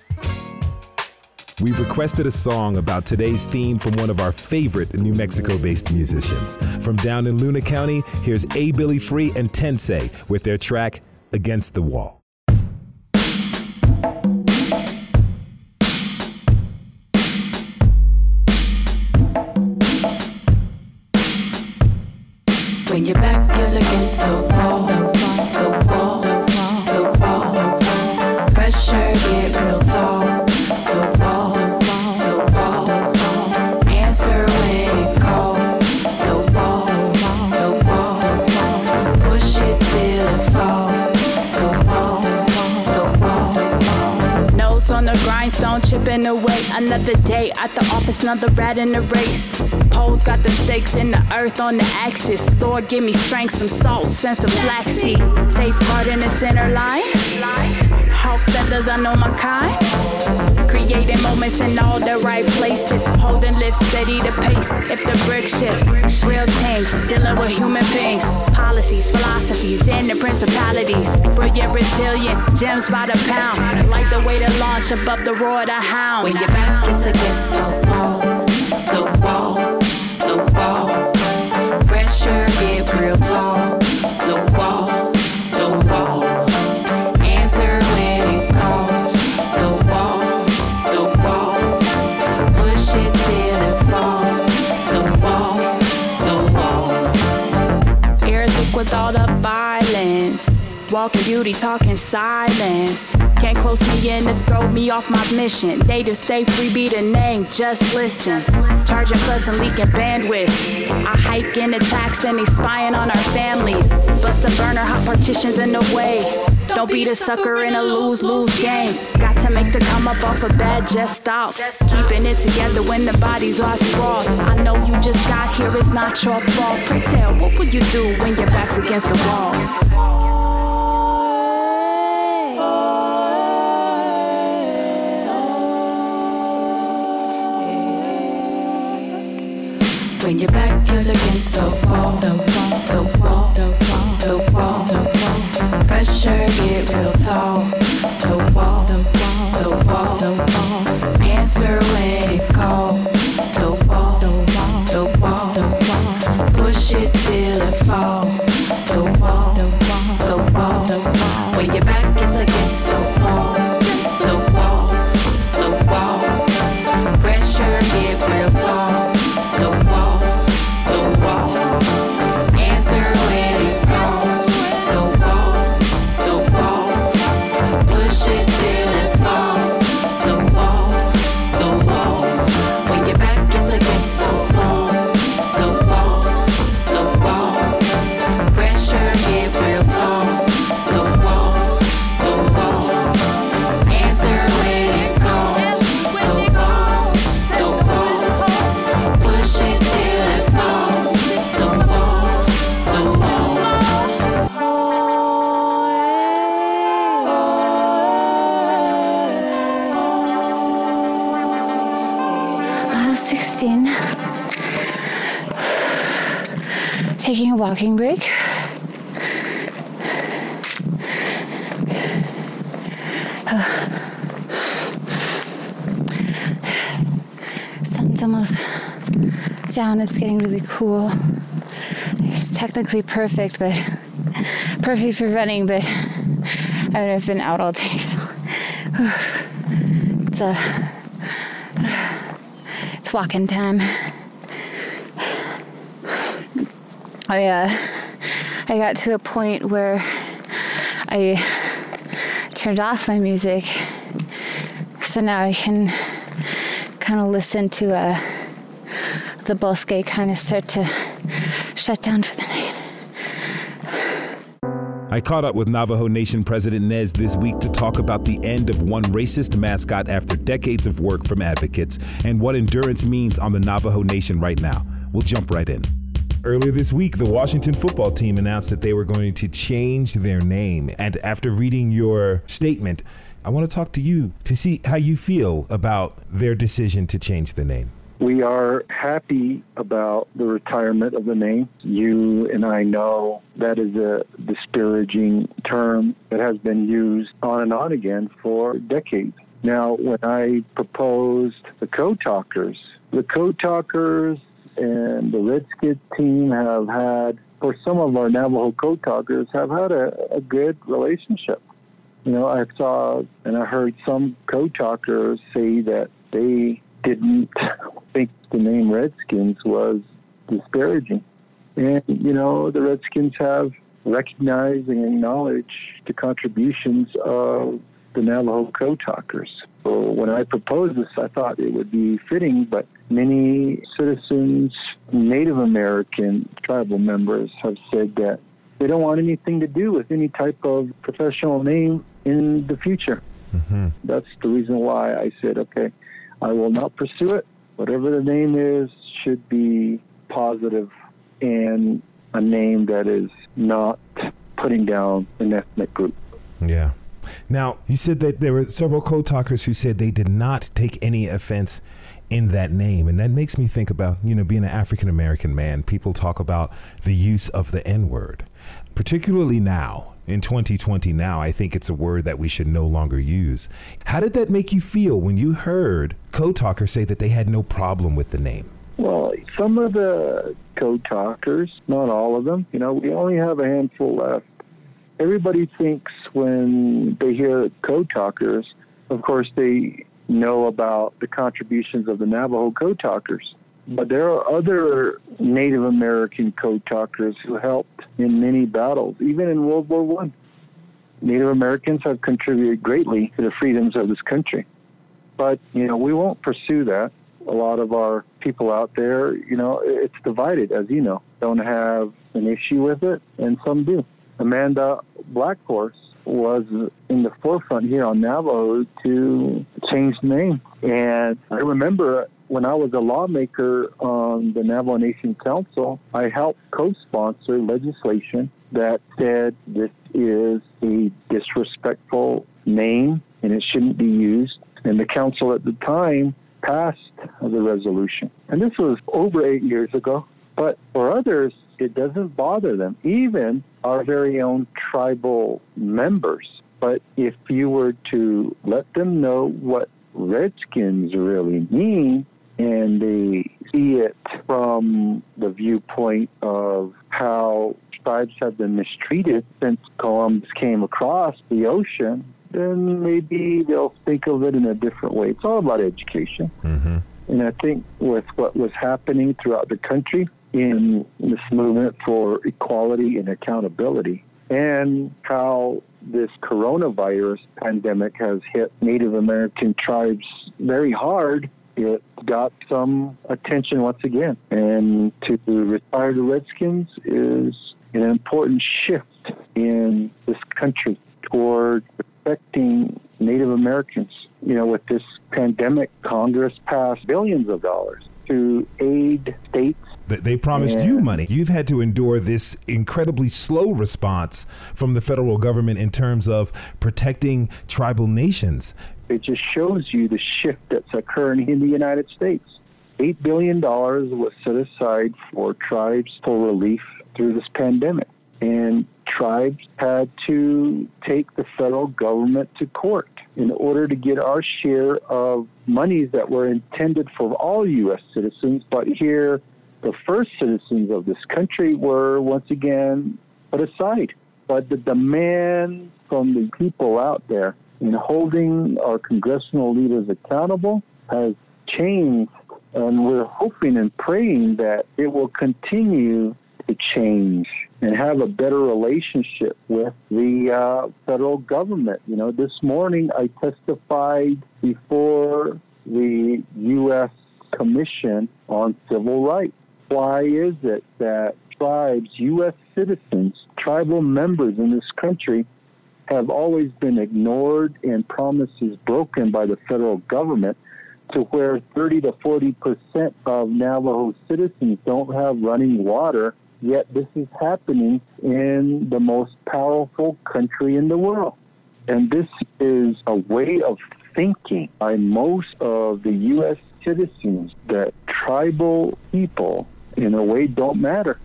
We've requested a song about today's theme from one of our favorite New Mexico-based musicians. From down in Luna County, here's A. Billy Free and Tensei with their track, Against the Wall. When your back is against the wall, the wall, the wall, pressure get real tall, the wall, answer when you call, Rhinestone chipping away. Another day at the office, another rat in the race. Poles got them stakes in the earth on the axis. Lord, give me strength, some salt, sense of flaxseed. Safeguard in the center line. Hawk feathers, I know my kind. Creating moments in all the right places. Holding lift steady the pace. If the brick shifts, real things, dealing with human beings. Policies, philosophies, and the principalities. Brilliant, resilient, gems by the pound. Like the way to launch above the roar of the hound. When your back is against the wall, the wall, the wall. Pressure gets real tall, the wall, the wall. Answer when it calls, the wall, the wall. Push it till it falls, the wall, the wall. Air thick with all the violence. Walking beauty, talking silence. Can't close me in to throw me off my mission. Native stay free, be the name, just listens. Charging plus and leaking bandwidth. I hike in attacks and they spying on our families. Bust a burner, hot partitions in the way. Don't be the sucker in a lose-lose game. Got to make the come up off a bed, just stop. Keeping it together when the bodies are sprawled. I know you just got here, it's not your fault. Pray tell, what would you do when your back's against the wall? When your back is against the wall, the wall, the wall, the wall, the wall, the wall. Pressure get real tall, the wall, the wall, the wall, the wall. Answer when it calls, the wall, the wall, the wall, the wall. Push it till it falls, the wall, the wall, the wall, the wall. When your back is against the wall, the wall, the wall. Pressure gets real tall. The wall, the wall. Answer when it calls. The wall, the wall. Push it till it falls. The wall, the wall. When your back is against the wall, the wall, the wall. Pressure gets real tall. The wall, the wall. Answer when it calls. The wall, the wall. Push it till it falls, the wall, the wall. I was 16, taking a walking break. Sun's almost down, it's getting really cool. It's technically perfect, but perfect for running, but I mean, I've been out all day, so it's walking time. I got to a point where I turned off my music, so now I can kind of listen to the bosque kind of start to shut down for the night. I caught up with Navajo Nation President Nez this week to talk about the end of one racist mascot after decades of work from advocates and what endurance means on the Navajo Nation right now. We'll jump right in. Earlier this week, the Washington football team announced that they were going to change their name. And after reading your statement, I want to talk to you to see how you feel about their decision to change the name. We are happy about the retirement of the name. You and I know that is a disparaging term that has been used on and on again for decades. Now, when I proposed the Code Talkers and the Redskins team have had, or some of our Navajo Code Talkers have had a good relationship. You know, I saw and I heard some Code Talkers say that they didn't think the name Redskins was disparaging. And, you know, the Redskins have recognized and acknowledged the contributions of the Navajo Code Talkers. So when I proposed this, I thought it would be fitting, but many citizens, Native American tribal members have said that they don't want anything to do with any type of professional name in the future. That's the reason why I said, okay, I will not pursue it. Whatever the name is should be positive and a name that is not putting down an ethnic group. Yeah. Now, you said that there were several code talkers who said they did not take any offense in that name. And that makes me think about, being an African-American man, people talk about the use of the N-word, particularly now in 2020. Now, I think it's a word that we should no longer use. How did that make you feel when you heard code talkers say that they had no problem with the name? Well, some of the code talkers, not all of them, we only have a handful left. Everybody thinks when they hear code talkers, of course, they know about the contributions of the Navajo code talkers. But there are other Native American code talkers who helped in many battles, even in World War I. Native Americans have contributed greatly to the freedoms of this country. But, we won't pursue that. A lot of our people out there, it's divided, as you know, don't have an issue with it, and some do. Amanda Blackhorse was in the forefront here on Navajo to change the name. And I remember when I was a lawmaker on the Navajo Nation Council, I helped co-sponsor legislation that said this is a disrespectful name and it shouldn't be used. And the council at the time passed the resolution. And this was over 8 years ago. But for others, it doesn't bother them, even our very own tribal members. But if you were to let them know what Redskins really mean, and they see it from the viewpoint of how tribes have been mistreated since Columbus came across the ocean, then maybe they'll think of it in a different way. It's all about education. And I think with what was happening throughout the country in this movement for equality and accountability, and how this coronavirus pandemic has hit Native American tribes very hard, it got some attention once again. And to retire the Redskins is an important shift in this country toward protecting Native Americans. With this pandemic, Congress passed billions of dollars to aid states. They promised you money. You've had to endure this incredibly slow response from the federal government in terms of protecting tribal nations. It just shows you the shift that's occurring in the United States. $8 billion was set aside for tribes for relief through this pandemic. And tribes had to take the federal government to court in order to get our share of monies that were intended for all U.S. citizens. But here, the first citizens of this country were once again put aside. But the demand from the people out there in holding our congressional leaders accountable has changed, and we're hoping and praying that it will continue to change and have a better relationship with the federal government. This morning I testified before the U.S. Commission on Civil Rights. Why is it that tribes, U.S. citizens, tribal members in this country have always been ignored and promises broken by the federal government, to where 30 to 40% of Navajo citizens don't have running water, yet this is happening in the most powerful country in the world. And this is a way of thinking by most of the U.S. citizens that tribal people, in a way, don't matter.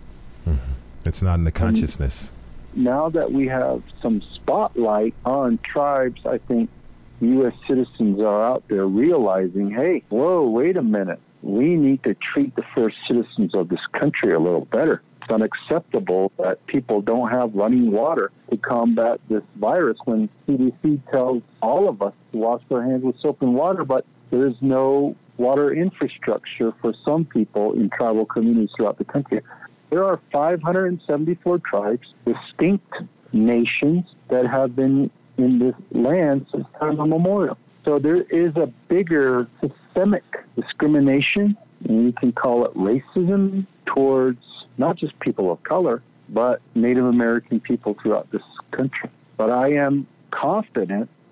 It's not in the consciousness. Now that we have some spotlight on tribes, I think U.S. citizens are out there realizing, hey, whoa, wait a minute. We need to treat the first citizens of this country a little better. It's unacceptable that people don't have running water to combat this virus when CDC tells all of us to wash our hands with soap and water, but there's no water infrastructure for some people in tribal communities throughout the country. There are 574 tribes, distinct nations that have been in this land since time immemorial. So there is a bigger systemic discrimination, and you can call it racism, towards not just people of color, but Native American people throughout this country. But I am confident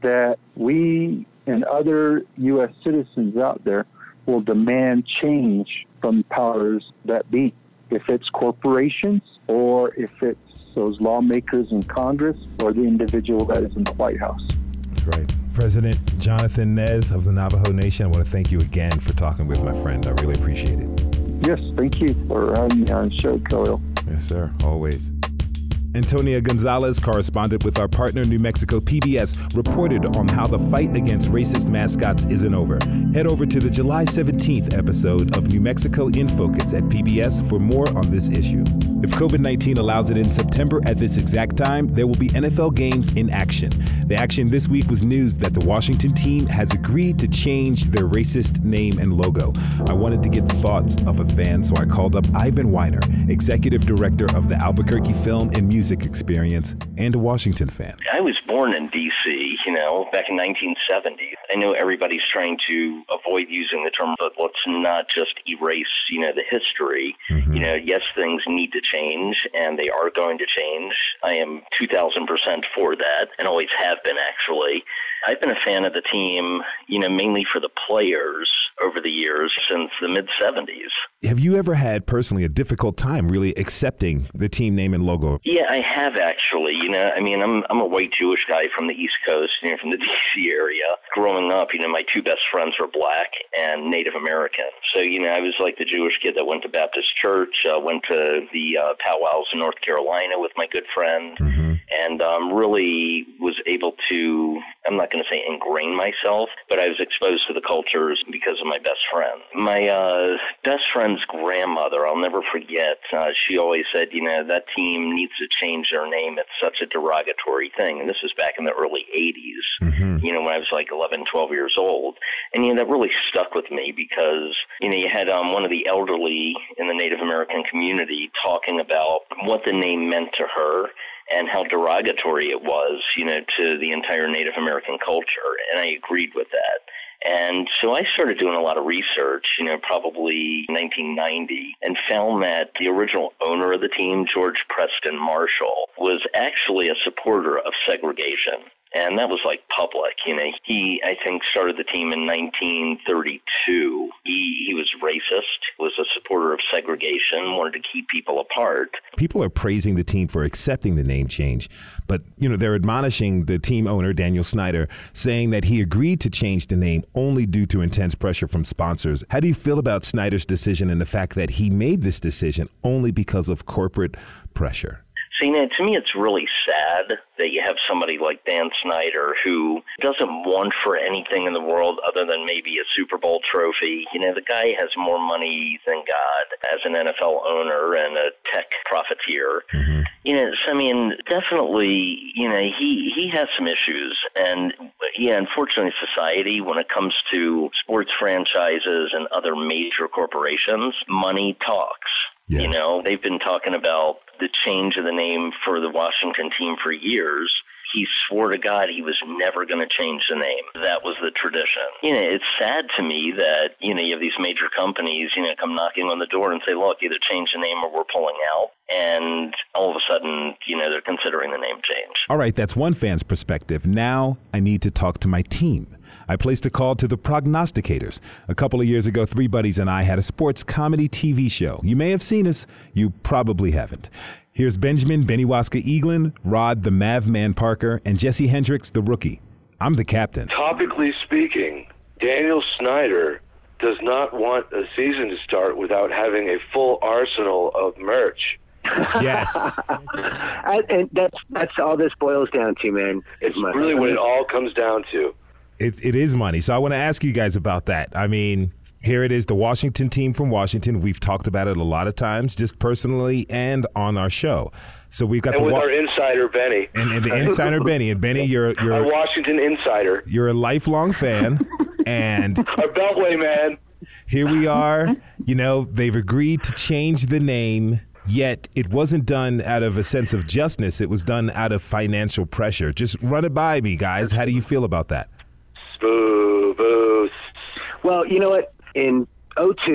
that we and other U.S. citizens out there will demand change from powers that be. If it's corporations or if it's those lawmakers in Congress or the individual that is in the White House. That's right. President Jonathan Nez of the Navajo Nation, I want to thank you again for talking with my friend. I really appreciate it. Yes, thank you for having me on the show, Khalil. Yes, sir. Always. Antonia Gonzalez, correspondent with our partner New Mexico PBS, reported on how the fight against racist mascots isn't over. Head over to the July 17th episode of New Mexico in Focus at PBS for more on this issue. If COVID-19 allows it in September at this exact time, there will be NFL games in action. The action this week was news that the Washington team has agreed to change their racist name and logo. I wanted to get the thoughts of a fan, so I called up Ivan Weiner, executive director of the Albuquerque Film and Music Experience and a Washington fan. I was born in D.C., back in 1970. I know everybody's trying to avoid using the term, but let's not just erase, the history. Mm-hmm. Yes, things need to change, and they are going to change. I am 2,000% for that, and always have been, actually. I've been a fan of the team, mainly for the players over the years since the mid-'70s. Have you ever had, personally, a difficult time really accepting the team name and logo? Yeah, I have, actually. I'm a white Jewish guy from the East Coast, from the D.C. area. Growing up, my two best friends were Black and Native American. So, I was like the Jewish kid that went to Baptist church, went to the powwows in North Carolina with my good friend, and really was able to, I'm not going to say ingrain myself, but I was exposed to the cultures because of my best friend. My best friend's grandmother, I'll never forget, she always said, that team needs to change their name. It's such a derogatory thing. And this was back in the early 80s, when I was like 11, 12 years old. And, that really stuck with me because, you had one of the elderly in the Native American community talking about what the name meant to her and how derogatory it was, to the entire Native American culture. And I agreed with that. And so I started doing a lot of research, probably 1990, and found that the original owner of the team, George Preston Marshall, was actually a supporter of segregation. And that was like public, He, I think, started the team in 1932. He was racist, was a supporter of segregation, wanted to keep people apart. People are praising the team for accepting the name change, but, they're admonishing the team owner, Daniel Snyder, saying that he agreed to change the name only due to intense pressure from sponsors. How do you feel about Snyder's decision and the fact that he made this decision only because of corporate pressure? So, to me, it's really sad that you have somebody like Dan Snyder who doesn't want for anything in the world other than maybe a Super Bowl trophy. The guy has more money than God as an NFL owner and a tech profiteer. Definitely, he has some issues. And, unfortunately, society, when it comes to sports franchises and other major corporations, money talks. Yeah. They've been talking about the change of the name for the Washington team for years. He swore to God he was never going to change the name. That was the tradition. It's sad to me that, you have these major companies, come knocking on the door and say, look, either change the name or we're pulling out. And all of a sudden, they're considering the name change. All right, that's one fan's perspective. Now I need to talk to my team. I placed a call to the Prognosticators. A couple of years ago, three buddies and I had a sports comedy TV show. You may have seen us. You probably haven't. Here's Benjamin Beniwaska Eaglin, Rod the Mav Man Parker, and Jesse Hendricks, the rookie. I'm the captain. Topically speaking, Daniel Snyder does not want a season to start without having a full arsenal of merch. Yes. And that's all this boils down to, man. It's really what it all comes down to. It is money. So I want to ask you guys about that. I mean, here it is, the Washington team from Washington. We've talked about it a lot of times, just personally and on our show. So we've got with our insider Benny, and the insider Benny, and Benny, you're our Washington insider. You're a lifelong fan, and our Beltway man. Here we are. They've agreed to change the name. Yet it wasn't done out of a sense of justness. It was done out of financial pressure. Just run it by me, guys. How do you feel about that? Boo, boo. Well, you know what? In 2002,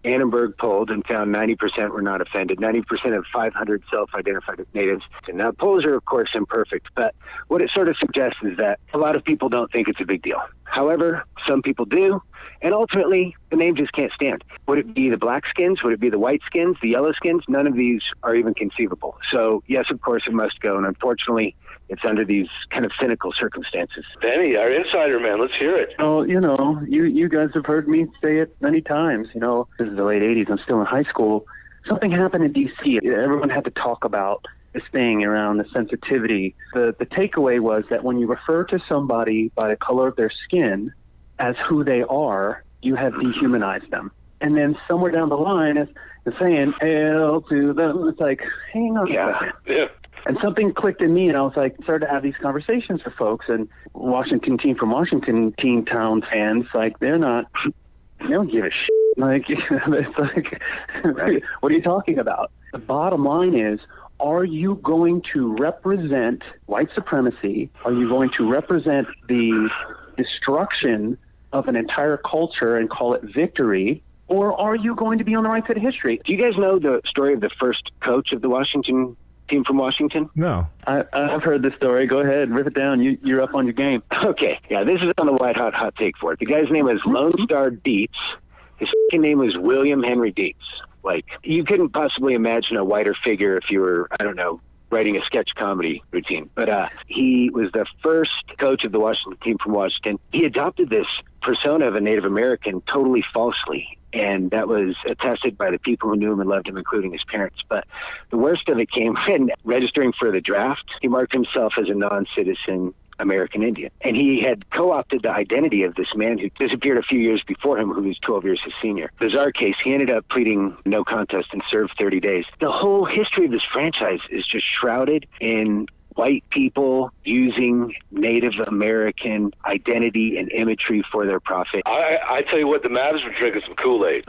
Annenberg polled and found 90% were not offended, 90% of 500 self-identified natives. And now polls are, of course, imperfect, but what it sort of suggests is that a lot of people don't think it's a big deal. However, some people do, and ultimately, the name just can't stand. Would it be the black skins? Would it be the white skins, the yellow skins? None of these are even conceivable. So, yes, of course, it must go, and unfortunately, it's under these kind of cynical circumstances. Benny, our insider man, let's hear it. Oh, you guys have heard me say it many times. This is the late 80s. I'm still in high school. Something happened in D.C. Everyone had to talk about this thing around the sensitivity. The takeaway was that when you refer to somebody by the color of their skin as who they are, you have dehumanized them. And then somewhere down the line is saying, hail to them. It's like, hang on a second. Yeah. And something clicked in me, and I was like, started to have these conversations with folks. And Washington Team from Washington Teen Town fans, like, they don't give a shit. Like, it's like, what are you talking about? The bottom line is, are you going to represent white supremacy? Are you going to represent the destruction of an entire culture and call it victory? Or are you going to be on the right side of history? Do you guys know the story of the first coach of the Washington team from Washington? No. I've heard this story. Go ahead, rip it down. You're up on your game. Okay. Yeah, this is on the White Hot take for it. The guy's name is Lone Star Dietz. His second name was William Henry Dietz. Like, you couldn't possibly imagine a whiter figure if you were, I don't know, writing a sketch comedy routine. But he was the first coach of the Washington team from Washington. He adopted this persona of a Native American totally falsely. And that was attested by the people who knew him and loved him, including his parents. But the worst of it came when registering for the draft. He marked himself as a non-citizen American Indian. And he had co-opted the identity of this man who disappeared a few years before him, who was 12 years his senior. Bizarre case, he ended up pleading no contest and served 30 days. The whole history of this franchise is just shrouded in white people using Native American identity and imagery for their profit. I tell you what, the Mavs were drinking some Kool-Aid.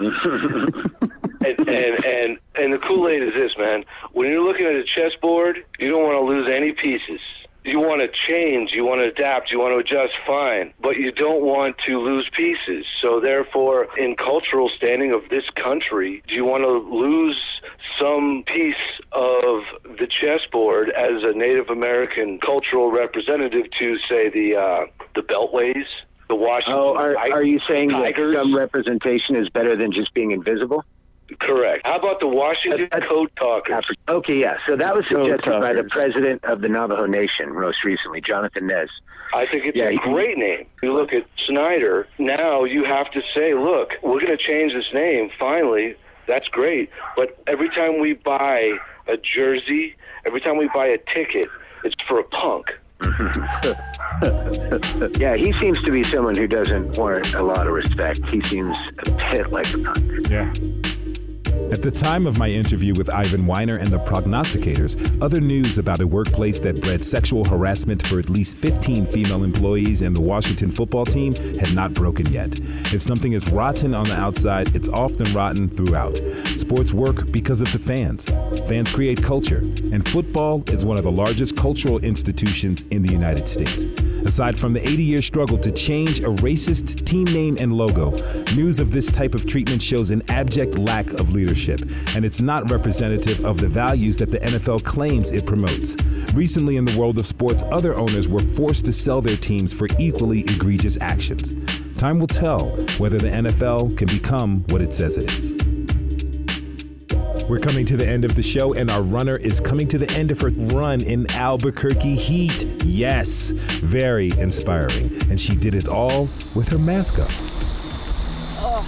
and the Kool-Aid is this, man. When you're looking at a chessboard, you don't want to lose any pieces. You want to change, you want to adapt, you want to adjust, fine, but you don't want to lose pieces. So therefore, in cultural standing of this country, do you want to lose some piece of the chessboard as a Native American cultural representative to, say, the Beltways, the Washington? Oh, are you saying Tigers? That some representation is better than just being invisible? Correct. How about the Washington Code Talkers? Okay, yeah. So that was suggested by the president of the Navajo Nation most recently, Jonathan Nez. I think it's a great name. You look at Snyder, now you have to say, look, we're going to change this name, finally. That's great. But every time we buy a jersey, every time we buy a ticket, it's for a punk. Yeah, he seems to be someone who doesn't warrant a lot of respect. He seems a bit like a punk. Yeah. At the time of my interview with Ivan Weiner and the Prognosticators, other news about a workplace that bred sexual harassment for at least 15 female employees in the Washington football team had not broken yet. If something is rotten on the outside, it's often rotten throughout. Sports work because of the fans. Fans create culture, and football is one of the largest cultural institutions in the United States. Aside from the 80-year struggle to change a racist team name and logo, news of this type of treatment shows an abject lack of leadership, and it's not representative of the values that the NFL claims it promotes. Recently in the world of sports, other owners were forced to sell their teams for equally egregious actions. Time will tell whether the NFL can become what it says it is. We're coming to the end of the show, and our runner is coming to the end of her run in Albuquerque heat. Yes, very inspiring. And she did it all with her mask up. Oh.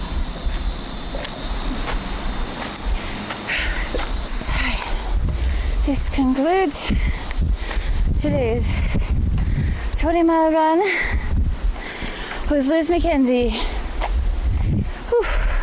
This concludes today's 20-mile run with Liz McKenzie. Whew.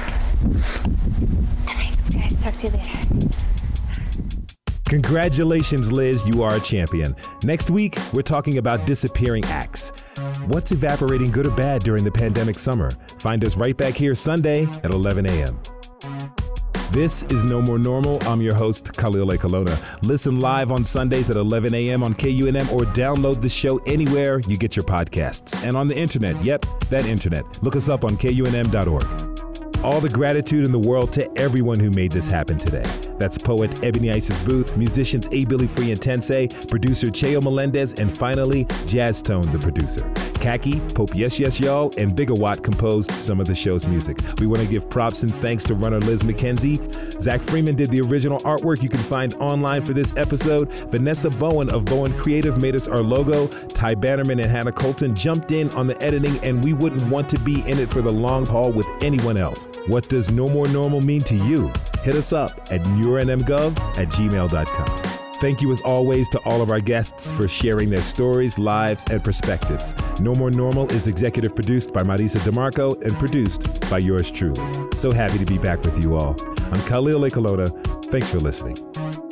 Thanks, guys. Talk to you later. Congratulations, Liz. You are a champion. Next week, we're talking about disappearing acts. What's evaporating, good or bad, during the pandemic summer? Find us right back here Sunday at 11 a.m. This is No More Normal. I'm your host, Khalil A. Colonna. Listen live on Sundays at 11 a.m. on KUNM, or download the show anywhere you get your podcasts. And on the internet, yep, that internet. Look us up on KUNM.org. All the gratitude in the world to everyone who made this happen today. That's poet Ebony Isis Booth, musicians A. Billy Free and Tensei, producer Cheo Melendez, and finally, Jazz Tone, the producer. Khaki, Pope Yes Yes Y'all, and Bigawatt composed some of the show's music. We want to give props and thanks to runner Liz McKenzie. Zach Freeman did the original artwork you can find online for this episode. Vanessa Bowen of Bowen Creative made us our logo. Ty Bannerman and Hannah Colton jumped in on the editing, and we wouldn't want to be in it for the long haul with anyone else. What does No More Normal mean to you? Hit us up at newrnmgov@gmail.com. Thank you as always to all of our guests for sharing their stories, lives, and perspectives. No More Normal is executive produced by Marisa DeMarco and produced by yours truly. So happy to be back with you all. I'm Khalil Ekulona. Thanks for listening.